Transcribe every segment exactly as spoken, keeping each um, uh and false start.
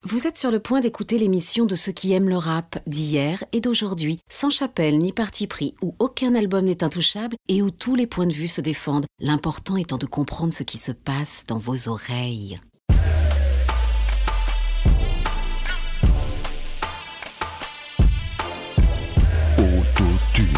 Vous êtes sur le point d'écouter l'émission de ceux qui aiment le rap d'hier et d'aujourd'hui, sans chapelle ni parti pris, où aucun album n'est intouchable et où tous les points de vue se défendent, l'important étant de comprendre ce qui se passe dans vos oreilles. Autotune.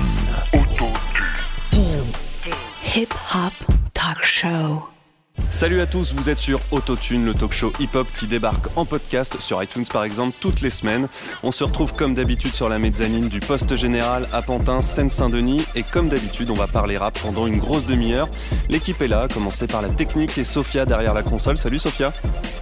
Autotune. Hip Hop Talk Show. Salut à tous, vous êtes sur Autotune, le talk show hip-hop qui débarque en podcast sur iTunes par exemple toutes les semaines. On se retrouve comme d'habitude sur la mezzanine du Poste Général à Pantin, Seine-Saint-Denis, et comme d'habitude on va parler rap pendant une grosse demi-heure. L'équipe est là, à commencer par la technique et Sophia derrière la console. Salut Sophia.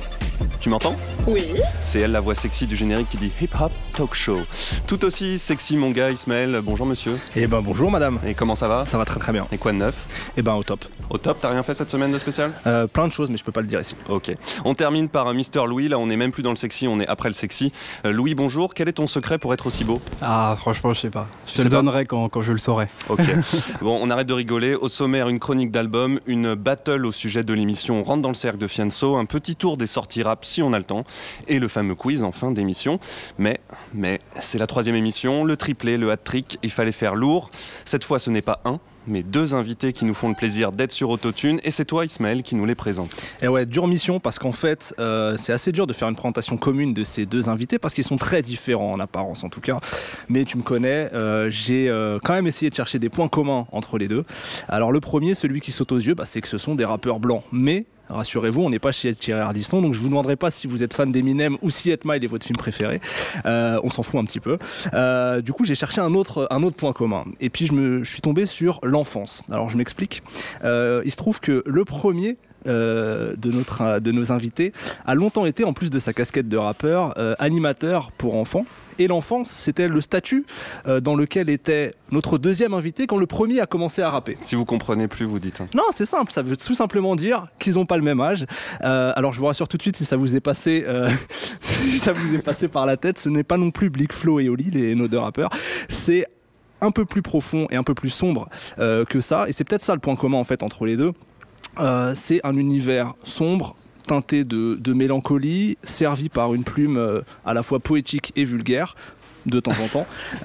Tu m'entends ? Oui. C'est elle la voix sexy du générique qui dit Hip Hop Talk Show. Tout aussi sexy mon gars Ismaël, bonjour monsieur. Eh ben bonjour madame. Et comment ça va ? Ça va très très bien. Et quoi de neuf ? Eh ben au top. Au top, t'as rien fait cette semaine de spécial ? euh, Plein de choses mais je peux pas le dire ici. Ok. On termine par Mister Louis, là on n'est même plus dans le sexy, on est après le sexy. Euh, Louis bonjour, quel est ton secret pour être aussi beau ? Ah franchement je sais pas, je Tu te le sais pas donnerai quand, quand je le saurai. Ok. Bon, on arrête de rigoler. Au sommaire, une chronique d'album, une battle au sujet de l'émission On rentre dans le cercle de Fianso, un petit tour des sorties rap si on a le temps, et le fameux quiz en fin d'émission. Mais, mais, c'est la troisième émission, le triplé, le hat-trick, il fallait faire lourd. Cette fois, ce n'est pas un, mais deux invités qui nous font le plaisir d'être sur Autotune, et c'est toi Ismaël qui nous les présente. Et ouais, dure mission parce qu'en fait euh, c'est assez dur de faire une présentation commune de ces deux invités parce qu'ils sont très différents en apparence en tout cas, mais tu me connais, euh, j'ai euh, quand même essayé de chercher des points communs entre les deux. Alors le premier, celui qui saute aux yeux, bah, c'est que ce sont des rappeurs blancs, mais rassurez-vous, on n'est pas chez Thierry Ardisson, donc je vous demanderai pas si vous êtes fan d'Eminem ou si eight Mile est votre film préféré. Euh, on s'en fout un petit peu. Euh, du coup, j'ai cherché un autre, un autre point commun. Et puis, je, me, je suis tombé sur l'enfance. Alors, je m'explique. Euh, il se trouve que le premier Euh, de, notre, de nos invités a longtemps été, en plus de sa casquette de rappeur, euh, animateur pour enfants. Et l'enfance, c'était le statut euh, dans lequel était notre deuxième invité quand le premier a commencé à rapper. Si vous comprenez plus, vous dites. Non, c'est simple, ça veut tout simplement dire qu'ils n'ont pas le même âge. Euh, alors je vous rassure tout de suite, si ça vous est passé, euh, si ça vous est passé par la tête, ce n'est pas non plus Blick, Flo et Oli, les, nos deux rappeurs. C'est un peu plus profond et un peu plus sombre euh, que ça. Et c'est peut-être ça le point commun en fait entre les deux. Euh, c'est un univers sombre, teinté de, de mélancolie, servi par une plume euh, à la fois poétique et vulgaire, de temps en temps.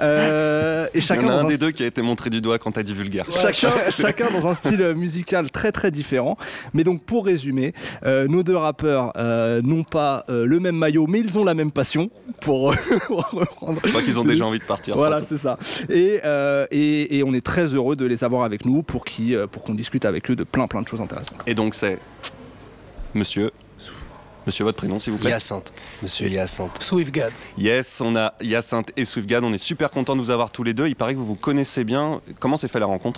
Euh, et chacun Il y en a dans un un des st- deux qui a été montré du doigt quand t'as dit vulgaire. Ouais, chacun, chacun dans un style musical très très différent. Mais donc pour résumer, euh, nos deux rappeurs euh, n'ont pas euh, le même maillot, mais ils ont la même passion. Pour, pour reprendre. Je crois qu'ils ont déjà envie de partir. Voilà, surtout. c'est ça. Et, euh, et, et on est très heureux de les avoir avec nous pour, qui, pour qu'on discute avec eux de plein plein de choses intéressantes. Et donc c'est Monsieur. Monsieur, votre prénom, s'il vous plaît. Hyacinthe. Monsieur Hyacinthe. Swiftgad. Yes, on a Hyacinthe et Swiftgad. On est super contents de vous avoir tous les deux. Il paraît que vous vous connaissez bien. Comment s'est fait la rencontre ?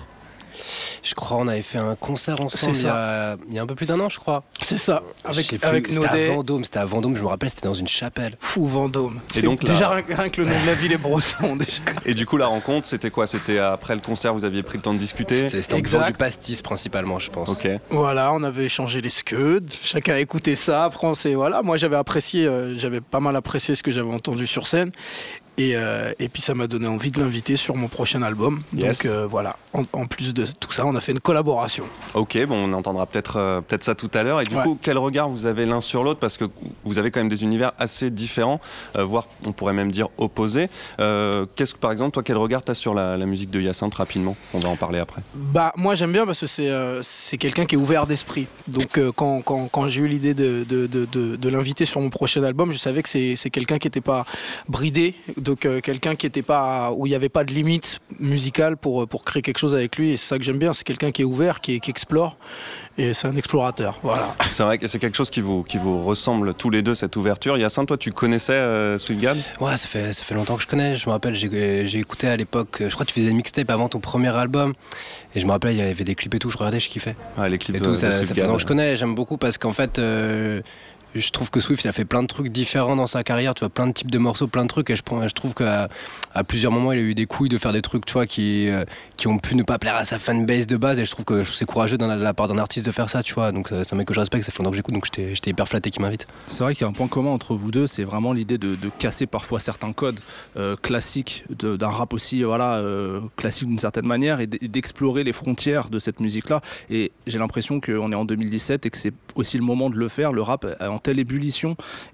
Je crois on avait fait un concert ensemble C'est il y, a, il y a un peu plus d'un an, je crois. C'est ça. Avec, Je sais plus, avec c'était Nodé. à Vendôme, c'était à Vendôme, je me rappelle, c'était dans une chapelle. Fou Vendôme. Et C'est donc, là- déjà rien, rien que le nom de la ville est brosson déjà. Et du coup, la rencontre, c'était quoi ? C'était après le concert, vous aviez pris le temps de discuter ? C'était, c'était en Exact. buvant du pastis principalement, je pense. Ok. Voilà, on avait échangé les scuds, chacun a écouté ça. Après, on s'est, voilà, moi j'avais apprécié, euh, j'avais pas mal apprécié ce que j'avais entendu sur scène. Et, euh, et puis ça m'a donné envie de l'inviter sur mon prochain album. Yes. Donc euh, voilà, en, en plus de tout ça, on a fait une collaboration. Ok, bon, on entendra peut-être euh, peut-être ça tout à l'heure. Et du Ouais. coup, quel regard vous avez l'un sur l'autre ? Parce que vous avez quand même des univers assez différents, euh, voire on pourrait même dire opposés. Euh, qu'est-ce que, par exemple, toi, quel regard t'as sur la, la musique de Hyacinthe rapidement ? On va en parler après. Bah moi j'aime bien parce que c'est, euh, c'est quelqu'un qui est ouvert d'esprit. Donc euh, quand, quand, quand j'ai eu l'idée de, de, de, de, de l'inviter sur mon prochain album, je savais que c'est, c'est quelqu'un qui n'était pas bridé, donc euh, quelqu'un qui était pas, où il n'y avait pas de limite musicale pour, pour créer quelque chose avec lui. Et c'est ça que j'aime bien, c'est quelqu'un qui est ouvert, qui, qui explore. Et c'est un explorateur, voilà. C'est vrai que c'est quelque chose qui vous, qui vous ressemble tous les deux, cette ouverture. Hyacinthe, toi, tu connaissais euh, Swiftgad ? Ouais, ça fait, ça fait longtemps que je connais. Je me rappelle, j'ai, j'ai écouté à l'époque, je crois que tu faisais une mixtape avant ton premier album. Et je me rappelle, il y avait des clips et tout, je regardais, je kiffais. Ah, les clips Et de, tout, de ça, ça fait Swiftgad. longtemps que je connais. J'aime beaucoup parce qu'en fait, euh, je trouve que Swift il a fait plein de trucs différents dans sa carrière, tu vois, plein de types de morceaux, plein de trucs, et je, je trouve qu'à à plusieurs moments il a eu des couilles de faire des trucs, tu vois, qui, euh, qui ont pu ne pas plaire à sa fanbase de base, et je trouve que c'est courageux de la part d'un artiste de faire ça, tu vois, donc c'est un mec que je respecte, ça fait longtemps que j'écoute, donc j'étais, j'étais hyper flatté qu'il m'invite. C'est vrai qu'il y a un point commun entre vous deux, c'est vraiment l'idée de, de casser parfois certains codes euh, classiques de, d'un rap aussi, voilà, euh, classique d'une certaine manière, et d'explorer les frontières de cette musique-là. Et j'ai l'impression qu'on est en deux mille dix-sept et que c'est aussi le moment de le faire. Le rap est en telle ébullition et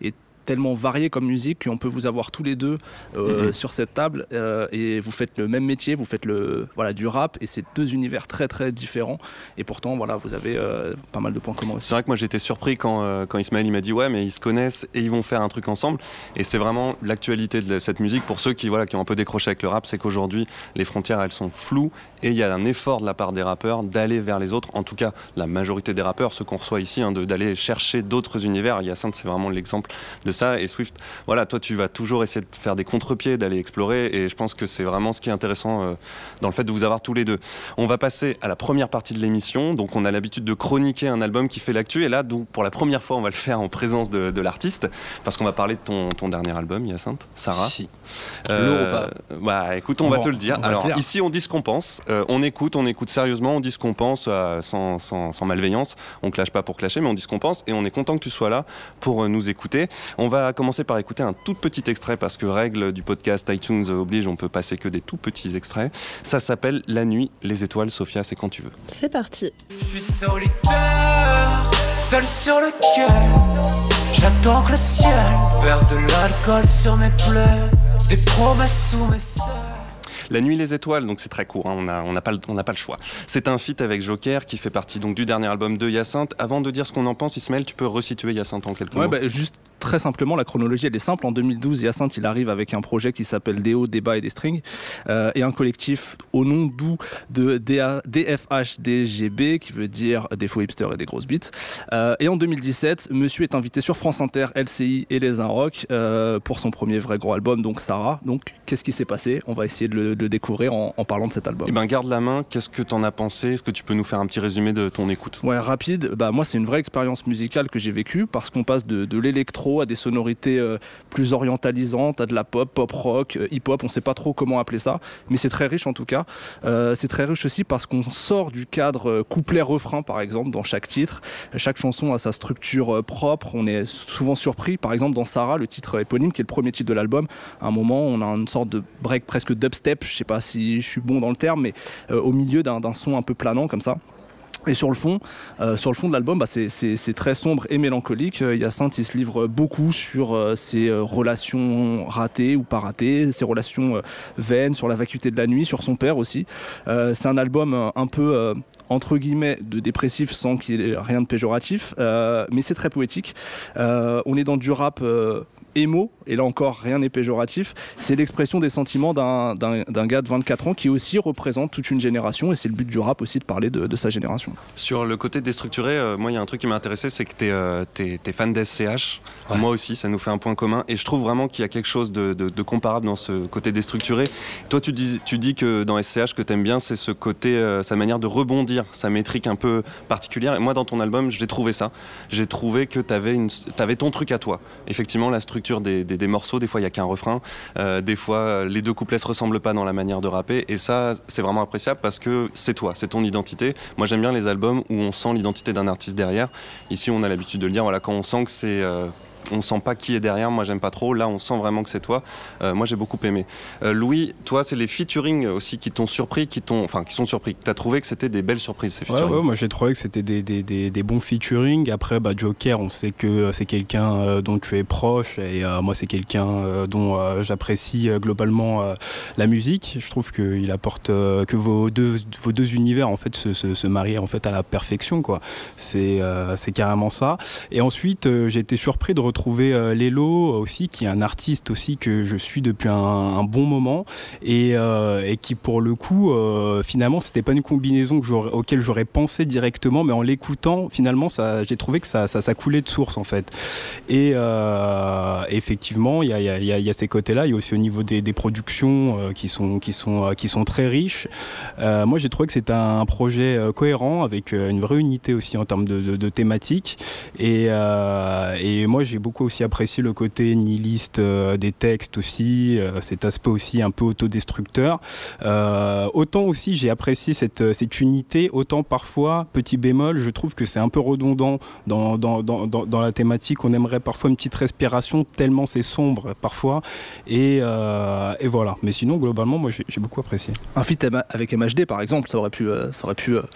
tellement varié comme musique qu'on peut vous avoir tous les deux euh, mm-hmm. sur cette table euh, et vous faites le même métier, vous faites le, voilà, du rap et c'est deux univers très très différents et pourtant voilà, vous avez euh, pas mal de points communs aussi. C'est vrai que moi j'étais surpris quand, euh, quand Ismaël il m'a dit ouais mais ils se connaissent et ils vont faire un truc ensemble et c'est vraiment l'actualité de cette musique pour ceux qui, voilà, qui ont un peu décroché avec le rap, c'est qu'aujourd'hui les frontières elles sont floues et il y a un effort de la part des rappeurs d'aller vers les autres, en tout cas la majorité des rappeurs, ceux qu'on reçoit ici, hein, de, d'aller chercher d'autres univers. Hyacinthe c'est vraiment l'exemple de ça et Swift, voilà, toi tu vas toujours essayer de faire des contre-pieds, d'aller explorer et je pense que c'est vraiment ce qui est intéressant euh, dans le fait de vous avoir tous les deux. On va passer à la première partie de l'émission, donc on a l'habitude de chroniquer un album qui fait l'actu et là donc, pour la première fois on va le faire en présence de, de l'artiste parce qu'on va parler de ton, ton dernier album Hyacinthe, Sarah. Si. Euh, ou pas bah écoute on, on va, va te le dire. Alors dire. Ici on dit ce qu'on pense, euh, on écoute, on écoute sérieusement, on dit ce qu'on pense euh, sans, sans, sans malveillance, on clash pas pour clasher mais on dit ce qu'on pense et on est content que tu sois là pour euh, nous écouter. On va commencer par écouter un tout petit extrait parce que règle du podcast iTunes oblige, on peut passer que des tout petits extraits. Ça s'appelle La nuit, les étoiles. Sophia, c'est quand tu veux. C'est parti. Je suis solitaire, seul sur le quai. J'attends que le ciel verse de l'alcool sur mes plaies, des promesses sous mes seuils. La nuit, les étoiles, donc c'est très court, hein, on n'a on a pas, on a pas le choix. C'est un feat avec Joker qui fait partie donc, du dernier album de Hyacinthe. Avant de dire ce qu'on en pense, Ismaël, tu peux resituer Hyacinthe en quelques ouais, mots bah, juste très simplement, la chronologie elle est simple. En deux mille douze, Hyacinthe il arrive avec un projet qui s'appelle Déo, Débat et des Strings euh, et un collectif au nom doux de D F H D G B qui veut dire des faux hipsters et des grosses beats. Euh, et en deux mille dix-sept, monsieur est invité sur France Inter, L C I et Les Un Rock euh, pour son premier vrai gros album, donc Sarah. Donc qu'est-ce qui s'est passé? On va essayer de le, de le découvrir en, en parlant de cet album. Eh ben garde la main, qu'est-ce que t'en as pensé? Est-ce que tu peux nous faire un petit résumé de ton écoute? Ouais, rapide. Bah moi c'est une vraie expérience musicale que j'ai vécue parce qu'on passe de, de l'électro à des sonorités euh, plus orientalisantes, à de la pop, pop rock, euh, hip hop, on sait pas trop comment appeler ça, mais c'est très riche en tout cas. Euh, c'est très riche aussi parce qu'on sort du cadre euh, couplet-refrain par exemple dans chaque titre. Chaque chanson a sa structure euh, propre, on est souvent surpris. Par exemple dans Sarah, le titre éponyme qui est le premier titre de l'album, à un moment on a une sorte de break presque dubstep, je sais pas si je suis bon dans le terme, mais euh, au milieu d'un, d'un son un peu planant comme ça. Et sur le fond, euh, sur le fond de l'album, bah c'est, c'est, c'est très sombre et mélancolique. Euh, Hyacinthe, il se livre beaucoup sur euh, ses euh, relations ratées ou pas ratées, ses relations euh, vaines, sur la vacuité de la nuit, sur son père aussi. Euh, c'est un album euh, un peu euh, entre guillemets de dépressif sans qu'il y ait rien de péjoratif, euh, mais c'est très poétique. Euh, on est dans du rap euh, émo, et là encore rien n'est péjoratif, c'est l'expression des sentiments d'un, d'un, d'un gars de vingt-quatre ans qui aussi représente toute une génération, et c'est le but du rap aussi de parler de, de sa génération. Sur le côté déstructuré, euh, moi il y a un truc qui m'a intéressé, c'est que t'es, euh, t'es, t'es fan d'S C H, ouais. Moi aussi, ça nous fait un point commun, et je trouve vraiment qu'il y a quelque chose de, de, de comparable dans ce côté déstructuré. Toi tu dis, tu dis que dans S C H, que t'aimes bien, c'est ce côté, euh, sa manière de rebondir, sa métrique un peu particulière, et moi dans ton album, j'ai trouvé ça, j'ai trouvé que t'avais, une, t'avais ton truc à toi, effectivement la structure Des, des, des morceaux, des fois il n'y a qu'un refrain, euh, des fois les deux couplets se ressemblent pas dans la manière de rapper, et ça c'est vraiment appréciable parce que c'est toi, c'est ton identité. Moi j'aime bien les albums où on sent l'identité d'un artiste derrière. Ici on a l'habitude de le dire, voilà, quand on sent que c'est euh, on sent pas qui est derrière, moi j'aime pas trop, là on sent vraiment que c'est toi. Euh, moi j'ai beaucoup aimé. Euh, Louis, toi c'est les featuring aussi qui t'ont surpris, qui t'ont, enfin qui sont surpris, que t'as trouvé que c'était des belles surprises ces featuring. Ouais, ouais, moi j'ai trouvé que c'était des, des, des, des bons featuring. Après bah, Joker, on sait que c'est quelqu'un euh, dont tu es proche, et euh, moi c'est quelqu'un euh, dont euh, j'apprécie euh, globalement euh, la musique. Je trouve qu'il apporte euh, que vos deux, vos deux univers en fait se, se, se marient en fait à la perfection, quoi. C'est, euh, c'est carrément ça. Et ensuite euh, j'ai été surpris de retrouver euh, Lelo aussi, qui est un artiste aussi que je suis depuis un, un bon moment, et, euh, et qui pour le coup euh, finalement c'était pas une combinaison que j'aurais, auquel j'aurais pensé directement, mais en l'écoutant finalement ça, j'ai trouvé que ça, ça, ça coulait de source en fait. Et euh, effectivement il y a, y, a, y a ces côtés là, il y a aussi au niveau des, des productions euh, qui, sont, qui, sont, euh, qui sont très riches. Euh, moi j'ai trouvé que c'était un projet euh, cohérent avec euh, une vraie unité aussi en termes de, de, de thématiques, et, euh, et moi j'ai beaucoup aussi apprécié le côté nihiliste euh, des textes aussi, euh, cet aspect aussi un peu autodestructeur. Euh, autant aussi j'ai apprécié cette, cette unité, autant parfois, petit bémol, je trouve que c'est un peu redondant dans, dans, dans, dans, dans la thématique. On aimerait parfois une petite respiration tellement c'est sombre parfois, et, euh, et voilà. Mais sinon globalement moi j'ai, j'ai beaucoup apprécié. Un feat avec M H D par exemple, ça aurait pu, euh, ça aurait pu euh...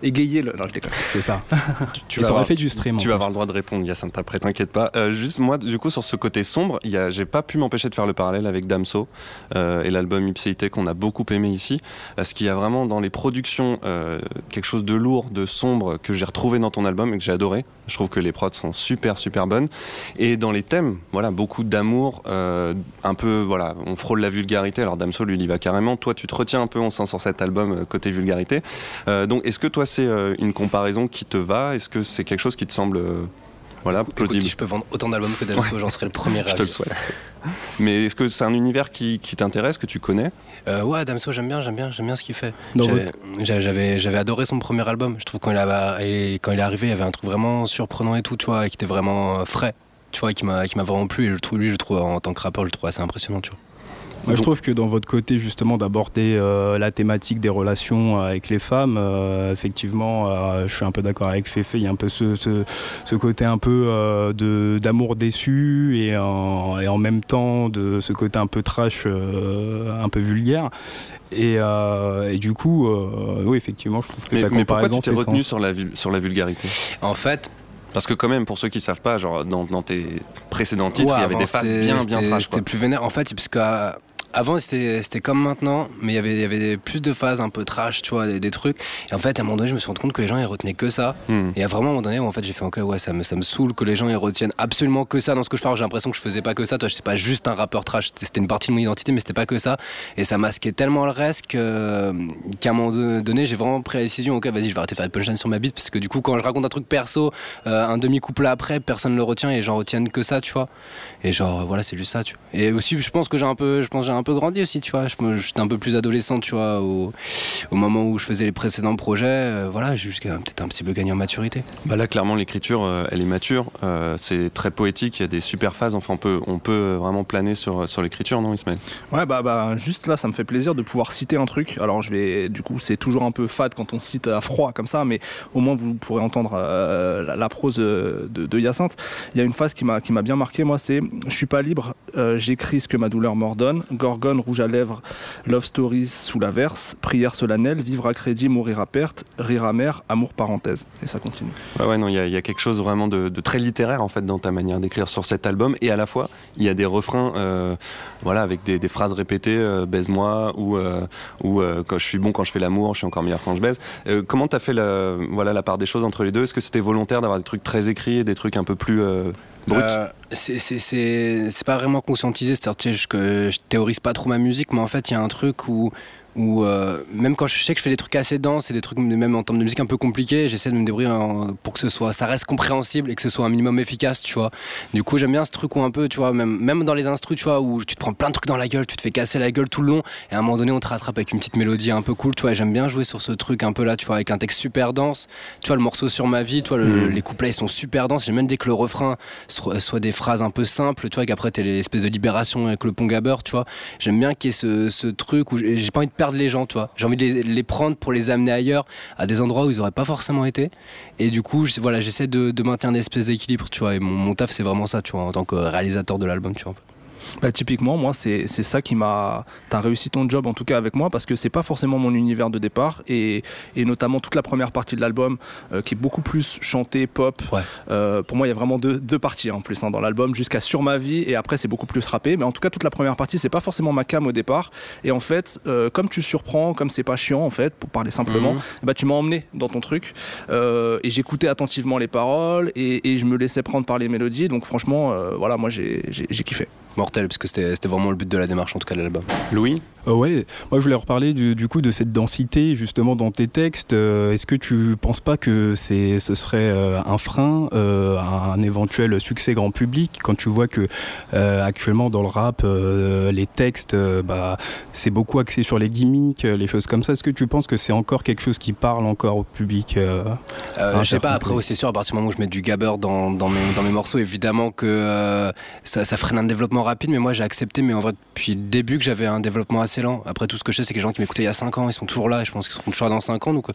égayer le. Non, je déconne. C'est ça. Tu Ils vas auraient avoir- fait du stream. en Tu vas plus. avoir le droit de répondre, Hyacinthe, après, t'inquiète pas. Euh, juste moi, du coup, sur ce côté sombre, il y a- j'ai pas pu m'empêcher de faire le parallèle avec Damso euh, et l'album Ipséité qu'on a beaucoup aimé ici, parce qu'il y a vraiment dans les productions euh, quelque chose de lourd, de sombre que j'ai retrouvé dans ton album et que j'ai adoré. Je trouve que les prods sont super super bonnes. Et dans les thèmes, voilà, beaucoup d'amour, euh, un peu, voilà, on frôle la vulgarité. Alors Damso, lui, il y va carrément. Toi, tu te retiens un peu, on sent sur cet album euh, côté vulgarité. Euh, donc, est-ce que toi, c'est euh, une comparaison qui te va? Est-ce que c'est quelque chose qui te semble, euh, voilà, Écoute, plausible? si je peux vendre autant d'albums que Damso, j'en serais le premier Je te le ravi. souhaite. Mais est-ce que c'est un univers qui, qui t'intéresse, que tu connais? Euh, ouais, Damso, j'aime bien, j'aime bien, j'aime bien ce qu'il fait. Dans J'avais, j'a- j'avais, j'avais adoré son premier album. Je trouve quand il, a, il- quand il est arrivé, il y avait un truc vraiment surprenant et tout, tu vois, et qui était vraiment euh, frais, tu vois, et qui m'a, qui m'a vraiment plu. Et je trouve, lui, je le trouve en tant que rappeur, je le trouve assez impressionnant, tu vois. Moi, je trouve que dans votre côté justement d'aborder euh, la thématique des relations avec les femmes, euh, effectivement, euh, je suis un peu d'accord avec Féfé. Il y a un peu ce, ce, ce côté un peu euh, de, d'amour déçu et en, et en même temps de ce côté un peu trash, euh, un peu vulgaire. Et, euh, et du coup, euh, oui, effectivement, je trouve que Mais, ta mais pourquoi comparaison tu t'es fait retenu sens. sur la, vul- sur la vulgarité? En fait, Parce que quand même, pour ceux qui savent pas, genre dans, dans tes précédents titres, ouais, il y avait avant, des phases c'était- bien bien c'était- trash, quoi. C'était plus vénère, en fait, parce que euh, avant c'était, c'était comme maintenant, mais il y avait, il y avait plus de phases un peu trash, tu vois, des, des trucs. Et en fait, à un moment donné, je me suis rendu compte que les gens ils retenaient que ça. Hmm. Et à vraiment un moment donné où en fait j'ai fait ok, ouais, ça me, ça me saoule que les gens ils retiennent absolument que ça dans ce que je fais. Alors, j'ai l'impression que je faisais pas que ça, toi, j'étais pas juste un rappeur trash, c'était une partie de mon identité, mais c'était pas que ça. Et ça masquait tellement le reste que, qu'à un moment donné, j'ai vraiment pris la décision, ok, vas-y, je vais arrêter de faire des punchlines sur ma bite, parce que du coup, quand je raconte un truc perso, euh, un demi-couplet après, personne ne le retient et les gens retiennent que ça, tu vois. Et genre, voilà, c'est juste ça, tu vois. Et aussi, je pense que j'ai un peu, je pense que j'ai un peu grandi aussi, tu vois. Je me- J'étais un peu plus adolescent, tu vois, au, au moment où je faisais les précédents projets. Euh, voilà, j'ai juste peut-être un petit peu gagné en maturité. Bah là, clairement, l'écriture, euh, elle est mature. Euh, c'est très poétique. Il y a des super phases. Enfin, on peut, on peut vraiment planer sur, sur l'écriture, non, Ismaël? Ouais, bah, bah, juste là, ça me fait plaisir de pouvoir citer un truc. Alors, je vais, du coup, c'est toujours un peu fade quand on cite à froid comme ça, mais au moins vous pourrez entendre euh, la, la prose de, de, de Hyacinthe. Il y a une phrase qui m'a, qui m'a bien marqué, moi, c'est « Je suis pas libre, euh, j'écris ce que ma douleur m'ordonne. Gorgone, rouge à lèvres, love stories sous l'averse, prière solennelle, vivre à crédit, mourir à perte, rire amer, amour parenthèse. » Et ça continue. Ouais, ouais, non, il y, a- il y a quelque chose vraiment de, de très littéraire en fait dans ta manière d'écrire sur cet album, et à la fois il y a des refrains, euh, voilà, avec des, des phrases répétées, euh, baise-moi, ou euh, ou euh, quand je suis bon quand je fais l'amour, je suis encore meilleur quand je baise. Euh, comment t'as fait la, voilà, la part des choses entre les deux? Est-ce que c'était volontaire d'avoir des trucs très écrits et des trucs un peu plus euh, bruts? Euh, c'est, c'est, c'est, c'est pas vraiment conscientisé, c'est-à-dire tu sais, je, que je théorise pas trop ma musique, mais en fait il y a un truc où, où euh, même quand je sais que je fais des trucs assez denses et des trucs même en termes de musique un peu compliqués, j'essaie de me débrouiller en- pour que ce soit, ça reste compréhensible et que ce soit un minimum efficace, tu vois. Du coup j'aime bien ce truc où un peu, tu vois, même, même dans les instrus, tu vois, où tu te prends plein de trucs dans la gueule, tu te fais casser la gueule tout le long, et à un moment donné on te rattrape avec une petite mélodie un peu cool, tu vois, et j'aime bien jouer sur ce truc un peu là, tu vois, avec un texte super dense, tu vois, le morceau Sur ma vie, tu vois, le- Mmh. les couplets ils sont super denses, j'aime bien dès que le refrain soit, soit des phrases un peu simples, tu vois, et qu'après t'as l'espèce de libération avec le pont gabeur, tu vois, j'aime bien qu'il y ait ce, ce truc où j'ai j'ai pas envie de perdre les gens, tu vois, j'ai envie de les, les prendre pour les amener ailleurs, à des endroits où ils auraient pas forcément été, et du coup, je- voilà, j'essaie de, de maintenir une espèce d'équilibre, tu vois, et mon, mon taf c'est vraiment ça, tu vois, en tant que réalisateur de l'album, tu vois. Bah, typiquement, moi, c'est c'est ça qui m'a. T'as réussi ton job en tout cas avec moi parce que c'est pas forcément mon univers de départ et, et notamment toute la première partie de l'album euh, qui est beaucoup plus chantée, pop. Ouais. Euh, pour moi, il y a vraiment deux, deux parties en plus hein, dans l'album jusqu'à Sur ma vie et après c'est beaucoup plus rappé. Mais en tout cas, toute la première partie, c'est pas forcément ma cam au départ. Et en fait, euh, comme tu surprends, comme c'est pas chiant en fait, pour parler simplement, Mhm. bah, tu m'as emmené dans ton truc euh, et j'écoutais attentivement les paroles et, et je me laissais prendre par les mélodies. Donc franchement, euh, voilà, moi j'ai j'ai- j'ai kiffé. Mortel, parce que c'était c'était vraiment le but de la démarche, en tout cas, de l'album. Louis? Euh, ouais, moi je voulais reparler du, du coup de cette densité justement dans tes textes. Euh, est-ce que tu penses pas que c'est, ce serait euh, un frein euh, à un éventuel succès grand public quand tu vois que euh, actuellement dans le rap euh, les textes euh, bah, c'est beaucoup axé sur les gimmicks, les choses comme ça. Est-ce que tu penses que c'est encore quelque chose qui parle encore au public euh, Euh, je sais pas, interprété. après, oui, c'est sûr, à partir du moment où je mets du gabber dans, dans, mes, dans mes morceaux, évidemment que euh, ça, ça freine un développement rapide, mais moi j'ai accepté, mais en vrai, depuis le début, que j'avais un développement assez lent. Après, tout ce que je sais, c'est que les gens qui m'écoutaient il y a cinq ans, ils sont toujours là, et je pense qu'ils seront toujours là dans cinq ans. Donc,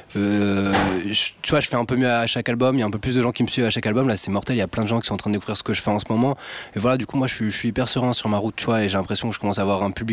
euh, je, tu vois, je fais un peu mieux à chaque album, il y a un peu plus de gens qui me suivent à chaque album. Là, c'est mortel, il y a plein de gens qui sont en train de découvrir ce que je fais en ce moment. Et voilà, du coup, moi, je suis, je suis hyper serein sur ma route, tu vois, et j'ai l'impression que je commence à avoir un public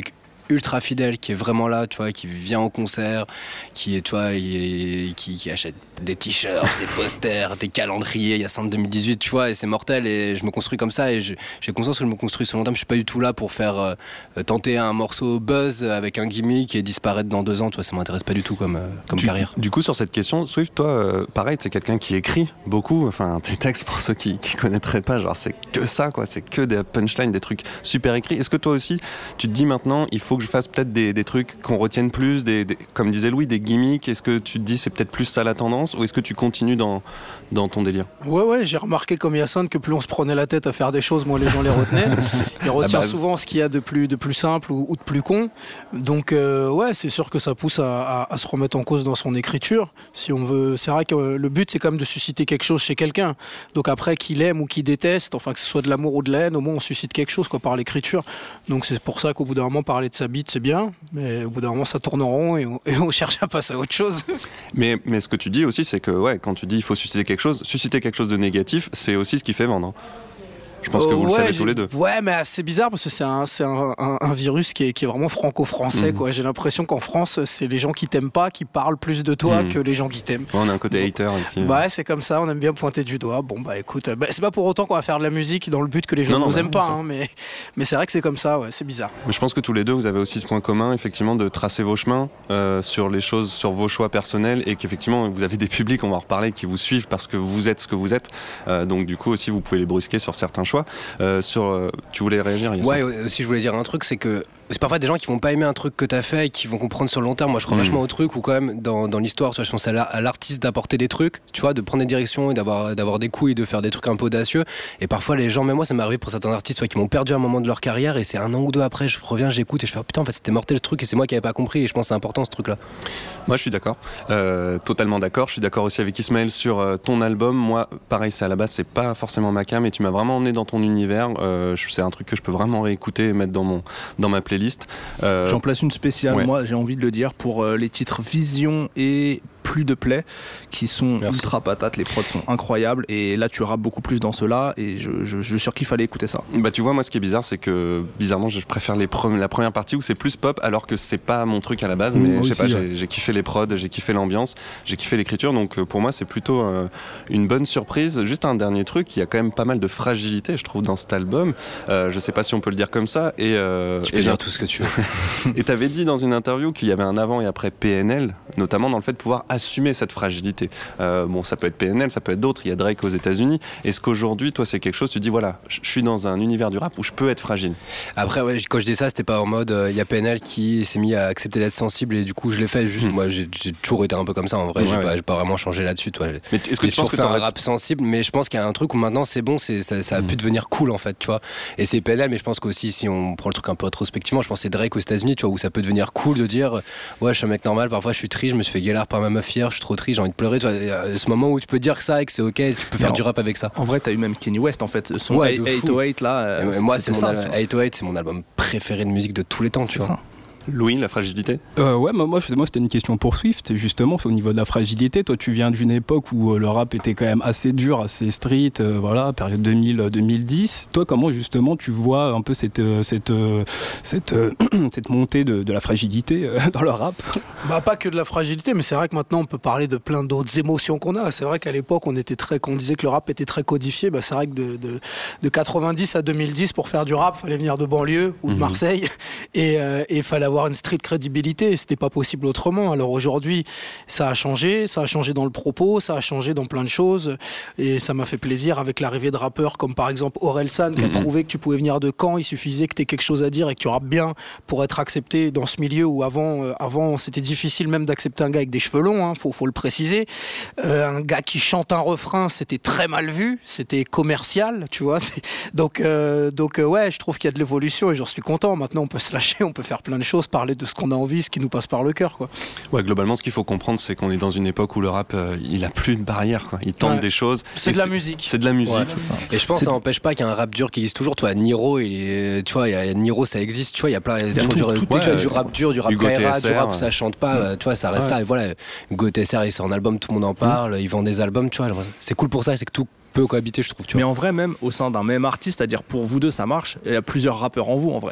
ultra fidèle, qui est vraiment là, tu vois, qui vient au concert, qui est, tu vois, qui, qui, qui achète des t-shirts, des posters, des calendriers, Hyacinthe deux mille dix-huit, tu vois, et c'est mortel, et je me construis comme ça, et je, j'ai conscience que je me construis sur long terme. Je suis pas du tout là pour faire euh, tenter un morceau buzz avec un gimmick et disparaître dans deux ans, tu vois, ça m'intéresse pas du tout comme, euh, comme du, carrière. Du coup, sur cette question, Swift, toi, euh, pareil, t'es quelqu'un qui écrit beaucoup, enfin, tes textes, pour ceux qui, qui connaîtraient pas, genre, c'est que ça, quoi, c'est que des punchlines, des trucs super écrits. Est-ce que toi aussi, tu te dis maintenant, il faut que je fasse peut-être des, des trucs qu'on retienne plus, des, des, comme disait Louis, des gimmicks? Est-ce que tu te dis c'est peut-être plus ça la tendance, ou est-ce que tu continues dans, dans ton délire? Ouais, ouais, j'ai remarqué comme Hyacinthe que plus on se prenait la tête à faire des choses, moins les gens les retenaient. Ils retiennent souvent ce qu'il y a de plus, de plus simple ou, ou de plus con. Donc, euh, ouais, c'est sûr que ça pousse à, à, à se remettre en cause dans son écriture. Si on veut, c'est vrai que le but, c'est quand même de susciter quelque chose chez quelqu'un. Donc après, qu'il aime ou qu'il déteste, enfin que ce soit de l'amour ou de la haine, au moins on suscite quelque chose, quoi, par l'écriture. Donc c'est pour ça qu'au bout d'un moment, parler de sa bite, c'est bien, mais au bout d'un moment, ça tourne en rond et on, et on cherche à passer à autre chose. Mais, mais ce que tu dis aussi, c'est que ouais, quand tu dis il faut susciter quelque chose, susciter quelque chose de négatif, c'est aussi ce qui fait vendre. Je pense que vous euh, ouais, le savez tous les deux. Ouais, mais c'est bizarre parce que c'est un, c'est un, un, un virus qui est, qui est vraiment franco-français. Mmh. Quoi. J'ai l'impression qu'en France, c'est les gens qui t'aiment pas qui parlent plus de toi mmh. que les gens qui t'aiment. Ouais, on a un côté hater ici. Bah, ouais, c'est comme ça, on aime bien pointer du doigt. Bon, bah écoute, bah, c'est pas pour autant qu'on va faire de la musique dans le but que les gens non, ne nous non, aiment pas, hein, mais, mais c'est vrai que c'est comme ça, ouais, c'est bizarre. Mais je pense que tous les deux, vous avez aussi ce point commun, effectivement, de tracer vos chemins euh, sur les choses, sur vos choix personnels, et qu'effectivement, vous avez des publics, on va en reparler, qui vous suivent parce que vous êtes ce que vous êtes. Euh, donc, du coup, aussi, vous pouvez les brusquer sur certains choix. Euh, Sur, euh, tu voulais réagir? Ouais, aussi je voulais dire un truc, c'est que c'est parfois des gens qui vont pas aimer un truc que t'as fait et qui vont comprendre sur le long terme. Moi je crois mmh. vachement au truc où quand même dans, dans l'histoire, tu vois, je pense à l'artiste d'apporter des trucs, tu vois, de prendre des directions et d'avoir, d'avoir des couilles et de faire des trucs un peu audacieux. Et parfois les gens, même moi ça m'est arrivé pour certains artistes, tu vois, qui m'ont perdu un moment de leur carrière et c'est un an ou deux après, je reviens, j'écoute et je fais oh, putain en fait c'était mortel le truc et c'est moi qui avais pas compris et je pense que c'est important ce truc là. Moi je suis d'accord, euh, totalement d'accord. Je suis d'accord aussi avec Ismaël sur euh, ton album. Moi pareil, c'est à la base c'est pas forcément ma cam et tu m'as vraiment emmené dans ton univers. Euh, c'est un truc que je peux vraiment réécouter et mettre dans, mon, dans ma playlist. Euh, J'en place une spéciale, ouais. Moi j'ai envie de le dire, pour euh, les titres Vision et Plus de plaies qui sont Merci. ultra patates, les prods sont incroyables et là tu rappes beaucoup plus dans cela et je, je, je suis sûr qu'il fallait écouter ça. Bah tu vois, moi ce qui est bizarre c'est que bizarrement je préfère les pre- la première partie où c'est plus pop alors que c'est pas mon truc à la base, mais mmh, je sais pas, ouais. j'ai, j'ai kiffé les prods, j'ai kiffé l'ambiance, j'ai kiffé l'écriture, donc pour moi c'est plutôt euh, une bonne surprise. Juste un dernier truc, il y a quand même pas mal de fragilité je trouve dans cet album, euh, je sais pas si on peut le dire comme ça et euh, tu peux et dire tout ce que tu veux. Et t'avais dit dans une interview qu'il y avait un avant et après P N L, notamment dans le fait de pouvoir assumer cette fragilité. Euh, bon, ça peut être P N L, ça peut être d'autres. Il y a Drake aux États-Unis. Est-ce qu'aujourd'hui, toi, c'est quelque chose, tu dis voilà, je suis dans un univers du rap où je peux être fragile? Après, ouais, quand je dis ça, c'était pas en mode il euh, y a P N L qui s'est mis à accepter d'être sensible et du coup, je l'ai fait. Juste, mmh. moi, j'ai, j'ai toujours été un peu comme ça en vrai. Ouais, j'ai, ouais. Pas, j'ai pas vraiment changé là-dessus. Toi. Mais est-ce que j'ai tu penses toujours que fait un rap sensible, mais je pense qu'il y a un truc où maintenant c'est bon, c'est, ça, ça a mmh. pu devenir cool en fait, tu vois. Et c'est P N L, mais je pense qu'aussi, si on prend le truc un peu rétrospectivement, je pense que c'est Drake aux États-Unis, tu vois, où ça peut devenir cool de dire ouais, je suis un mec normal, parfois je suis triste, je me suis fait guélar par ma meuf hier, je suis trop triste, j'ai envie de pleurer, tu vois. Ce moment où tu peux dire ça et que c'est ok, tu peux faire non. du rap avec ça. En vrai, t'as eu même Kanye West en fait, son ouais, huit cent huit là. Euh, moi, c'est mon ça, al- huit cent huit, c'est mon album préféré de musique de tous les temps, tu c'est vois. Ça. Louis, la fragilité euh, Ouais, moi, moi, moi c'était une question pour Swift, justement, au niveau de la fragilité. Toi, tu viens d'une époque où euh, le rap était quand même assez dur, assez street, euh, voilà, période deux mille à deux mille dix. Toi, comment justement tu vois un peu cette, euh, cette, euh, cette, euh, cette montée de, de la fragilité euh, dans le rap? Bah, pas que de la fragilité, mais c'est vrai que maintenant on peut parler de plein d'autres émotions qu'on a. C'est vrai qu'à l'époque, on, était très, on disait que le rap était très codifié. Bah, c'est vrai que de, de, de quatre-vingt-dix à deux mille dix, pour faire du rap, il fallait venir de banlieue ou de mmh. Marseille et il euh, fallait avoir une street crédibilité, c'était pas possible autrement. Alors aujourd'hui, ça a changé, ça a changé dans le propos, ça a changé dans plein de choses et ça m'a fait plaisir avec l'arrivée de rappeurs comme par exemple Orelsan qui a mm-hmm. prouvé que tu pouvais venir de Caen, il suffisait que tu aies quelque chose à dire et que tu rappes bien pour être accepté dans ce milieu où avant, euh, avant c'était difficile même d'accepter un gars avec des cheveux longs, hein, faut, faut le préciser. Euh, un gars qui chante un refrain, c'était très mal vu, c'était commercial, tu vois. C'est... Donc, euh, donc euh, ouais, je trouve qu'il y a de l'évolution et j'en suis content. Maintenant, on peut se lâcher, on peut faire plein de choses, parler de ce qu'on a envie, ce qui nous passe par le cœur, quoi. Ouais, globalement, ce qu'il faut comprendre, c'est qu'on est dans une époque où le rap, euh, il a plus de barrières, quoi. Il tente ouais. des choses. C'est de la musique. C'est de la musique. Ouais, c'est ça. Et je pense que ça n'empêche pas qu'il y a un rap dur qui existe toujours. Tu vois, Niro, il est, tu vois, il y a Niro, ça existe. Tu vois, il y a plein, il y a tout, du, tout, ouais, du rap dur, du rap Kaira, du rap où ça chante pas. Ouais. Tu vois, ça reste ouais. là. Et voilà, Hugo T S R, il sort un album, tout le monde en parle. Mmh. Il vend des albums, tu vois. C'est cool pour ça, c'est que tout peut cohabiter, je trouve. Tu mais vois. En vrai, même au sein d'un même artiste, c'est-à-dire pour vous deux, ça marche. Il y a plusieurs rappeurs en vous, en vrai.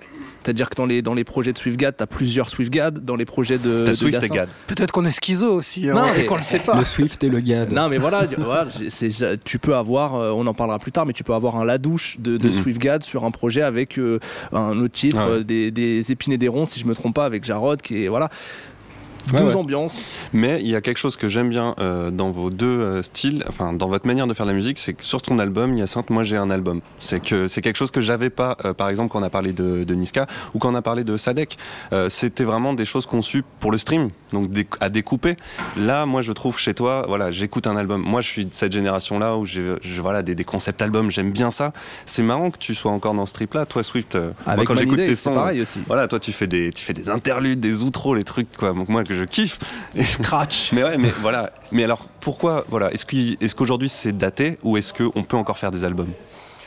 C'est-à-dire que dans les, dans les projets de Swiftgad, t'as plusieurs Swiftgad. Dans les projets de. T'as de Swift Yacinthe, et Gad. Peut-être qu'on est schizo aussi, hein, Non, et mais- qu'on le sait pas. Le Swift et le Gad. Non mais voilà, voilà c'est, tu peux avoir, euh, on en parlera plus tard, mais tu peux avoir un Ladouche de, de Mhm. Swiftgad sur un projet avec euh, un autre titre, Ah ouais. euh, des, des épines et des ronds, si je me trompe pas, avec Jarod, qui est voilà. Ouais, douze ouais. ambiances. Mais il y a quelque chose que j'aime bien euh, dans vos deux euh, styles, enfin dans votre manière de faire de la musique, c'est que sur ton album, Hyacinthe, moi j'ai un album. C'est que c'est quelque chose que j'avais pas, euh, par exemple quand on a parlé de, de Niska ou quand on a parlé de Sadek. Euh, c'était vraiment des choses conçues pour le stream, donc dé- à découper. Là, moi je trouve chez toi, voilà, j'écoute un album. Moi je suis de cette génération-là où j'ai je- voilà, des, des concepts albums, j'aime bien ça. C'est marrant que tu sois encore dans ce trip-là. Toi Swift, euh, moi, Avec quand j'écoute Maniday, tes c'est sons, pareil aussi. voilà, toi tu fais des, tu fais des interludes, des outros, les trucs quoi. Donc moi que je kiffe. Et- Scratch. mais ouais, mais voilà. Mais alors, pourquoi, voilà, est-ce qu'il- est-ce qu'aujourd'hui c'est daté ou est-ce qu'on peut encore faire des albums?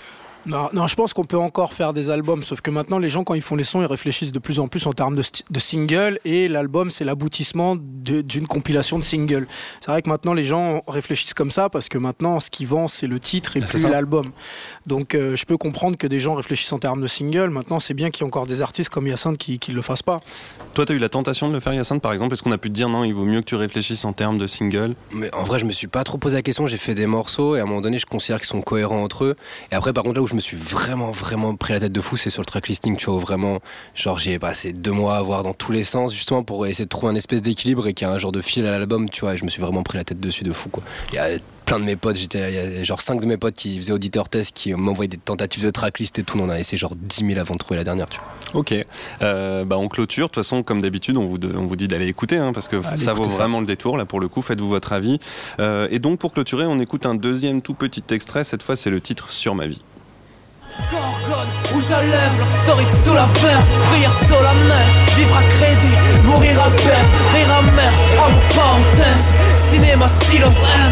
Non, non, je pense qu'on peut encore faire des albums, sauf que maintenant les gens quand ils font les sons, ils réfléchissent de plus en plus en termes de, sti- de singles, et l'album c'est l'aboutissement de- d'une compilation de singles. C'est vrai que maintenant les gens réfléchissent comme ça parce que maintenant ce qui vend c'est le titre et Ah, c'est plus ça. l'album. Donc euh, je peux comprendre que des gens réfléchissent en termes de singles. Maintenant c'est bien qu'il y ait encore des artistes comme Hyacinthe qui ne le fassent pas. Toi, t'as eu la tentation de le faire, Hyacinthe, par exemple? Est-ce qu'on a pu te dire non, il vaut mieux que tu réfléchisses en termes de single? Mais en vrai, je me suis pas trop posé la question. J'ai fait des morceaux et à un moment donné, je considère qu'ils sont cohérents entre eux. Et après, par contre, là où je me suis vraiment, vraiment pris la tête de fou, c'est sur le tracklisting, tu vois, où vraiment, genre, j'ai passé deux mois à voir dans tous les sens, justement, pour essayer de trouver un espèce d'équilibre et qu'il y a un genre de fil à l'album, tu vois. Et je me suis vraiment pris la tête dessus de fou, quoi. Il y a plein de mes potes, j'étais, il y a genre cinq de mes potes qui faisaient auditeur test, qui m'envoyaient des tentatives de tracklist et tout. On en a essayé genre dix mille avant de trouver la dernière, tu vois. Ok. Euh, bah, on clôture. De toute façon, comme d'habitude, on vous, de- on vous dit d'aller écouter, hein, parce que Allez, ça vaut écoutez ça. vraiment le détour. Là, pour le coup, faites-vous votre avis. Euh, et donc, pour clôturer, on écoute un deuxième tout petit extrait. Cette fois, c'est le titre Sur ma vie. Gorgone, où j'enlève leur story sous la verre. Prière solennelle, vivre à crédit, mourir à peine, rire à mer, amour parenthèse, cinéma, silence,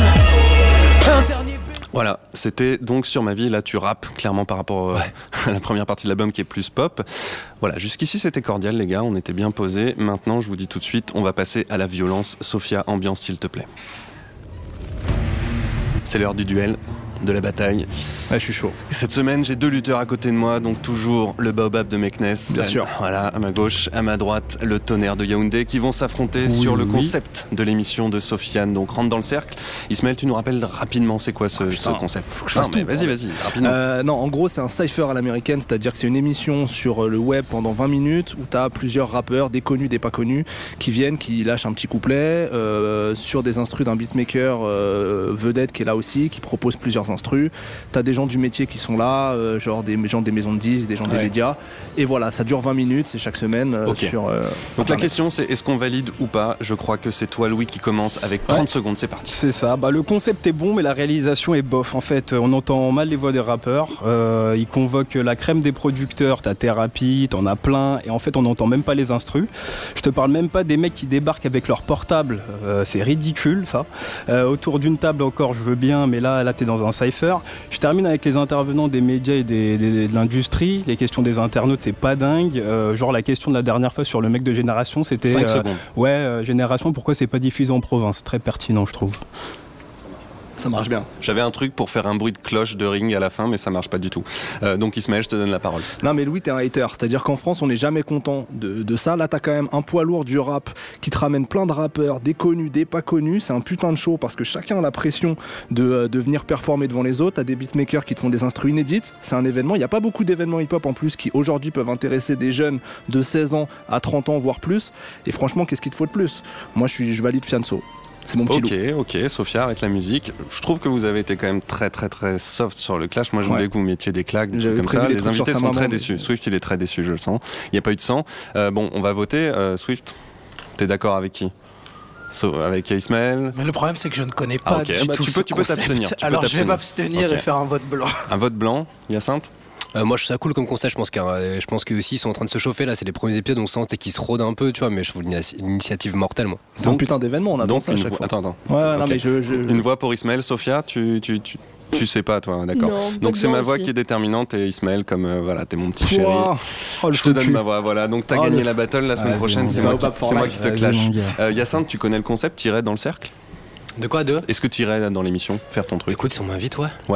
haine. Un dernier baiser. Voilà, c'était donc Sur ma vie. Là, tu rappes clairement par rapport euh, à la première partie de l'album qui est plus pop. Voilà, jusqu'ici c'était cordial, les gars, on était bien posés. Maintenant, je vous dis tout de suite, on va passer à la violence. Sophia, ambiance, s'il te plaît. C'est l'heure du duel, de la bataille. Ouais, je suis chaud. Et cette semaine, j'ai deux lutteurs à côté de moi, donc toujours le Baobab de Meknes. Bien sûr. Voilà, à ma gauche, à ma droite, le Tonnerre de Yaoundé, qui vont s'affronter Oui, sur le oui. concept de l'émission de Sofiane. Donc rentre dans le cercle. Ismaël, tu nous rappelles rapidement c'est quoi ce, Ah, putain, ce concept? faut que je fasse mais tout, vas-y, bordel. vas-y, rapidement. Euh, non, en gros, c'est un cypher à l'américaine, c'est-à-dire que c'est une émission sur le web pendant vingt minutes où tu as plusieurs rappeurs, des connus, des pas connus, qui viennent, qui lâchent un petit couplet euh, sur des instrus d'un beatmaker euh, vedette qui est là aussi, qui propose plusieurs instrus. Tu as des gens du métier qui sont là, euh, genre des gens des maisons de disques, des gens des Ouais. médias. Et voilà, ça dure vingt minutes, c'est chaque semaine euh, Ok. sur. euh, Donc la Internet. question c'est est-ce qu'on valide ou pas? Je crois que c'est toi Louis qui commence avec trente secondes, c'est parti. C'est ça, bah, le concept est bon mais la réalisation est bof. En fait, on entend mal les voix des rappeurs, euh, ils convoquent la crème des producteurs, t'as Thérapie, t'en as plein, et en fait on n'entend même pas les instrus. Je te parle même pas des mecs qui débarquent avec leur portable, euh, c'est ridicule ça. Euh, autour d'une table encore je veux bien, mais là, là t'es dans un cypher. Je termine avec les intervenants des médias et des, des- de l'industrie. Les questions des internautes c'est pas dingue. Euh, genre la question de la dernière fois sur le mec de Génération, c'était... cinq euh, secondes. Ouais, euh, Génération, pourquoi c'est pas diffusé en province? Très pertinent je trouve. Ça marche bien. J'avais un truc pour faire un bruit de cloche de ring à la fin, mais ça marche pas du tout. Euh, donc Ismaël, je te donne la parole. Non mais Louis t'es un hater, c'est-à-dire qu'en France on n'est jamais content de, de ça. Là t'as quand même un poids lourd du rap qui te ramène plein de rappeurs, des connus, des pas connus. C'est un putain de show parce que chacun a la pression de, de venir performer devant les autres. T'as des beatmakers qui te font des instrus inédites. C'est un événement, il n'y a pas beaucoup d'événements hip-hop en plus qui aujourd'hui peuvent intéresser des jeunes de seize ans à trente ans voire plus. Et franchement qu'est-ce qu'il te faut de plus? Moi je, suis, je valide Fianso. C'est mon petit loup. Ok, ok, Sophia, arrête la musique. Je trouve que vous avez été quand même très très très soft sur le clash. Moi je Ouais. voulais que vous mettiez des claques, des J'avais trucs comme prévu ça. des Les trucs sur invités sa sont maman, très mais- déçus. Swift il est très déçu, je le sens. Il n'y a pas eu de sang. Euh, bon, on va voter. Euh, Swift, t'es d'accord avec qui? So- avec Ismaël? Mais le problème c'est que je ne connais Ah, pas ok. du Bah, tout tu ce peux- tu peux concept. t'abstenir, tu peux Alors je vais t'abstenir. m'abstenir Ok. et faire un vote blanc. Un vote blanc, Hyacinthe? Euh, moi je trouve ça cool comme concept, je pense, qu'un- euh, je pense que aussi ils sont en train de se chauffer là, c'est les premiers épisodes, on sent qu'ils se rôdent un peu, tu vois, mais je trouve une une initiative mortelle moi. C'est un Donc- putain d'événement, on attend Donc ça à une chaque voix. fois. Attends, attends. Ouais, non Ok. mais je... je- Une voix pour Ismaël. Sophia, tu, tu, tu, tu sais pas toi, d'accord. Non, Donc vote c'est ma blanc voix aussi. qui est déterminante et Ismaël comme euh, voilà, t'es mon petit chéri. Ouah, oh, le Je te donne foutu. ma voix, voilà. Donc t'as Oh, gagné le- la battle la semaine Vas-y, prochaine, mon c'est gars. moi, Baobab qui- for c'est moi life. qui te Vas-y, clash. mon gars. Euh, Hyacinthe, tu connais le concept, t'irais dans le cercle? De quoi, deux? Est-ce que t'irais dans l'émission faire ton truc? Écoute, si on m'invite, ouais. Ouais.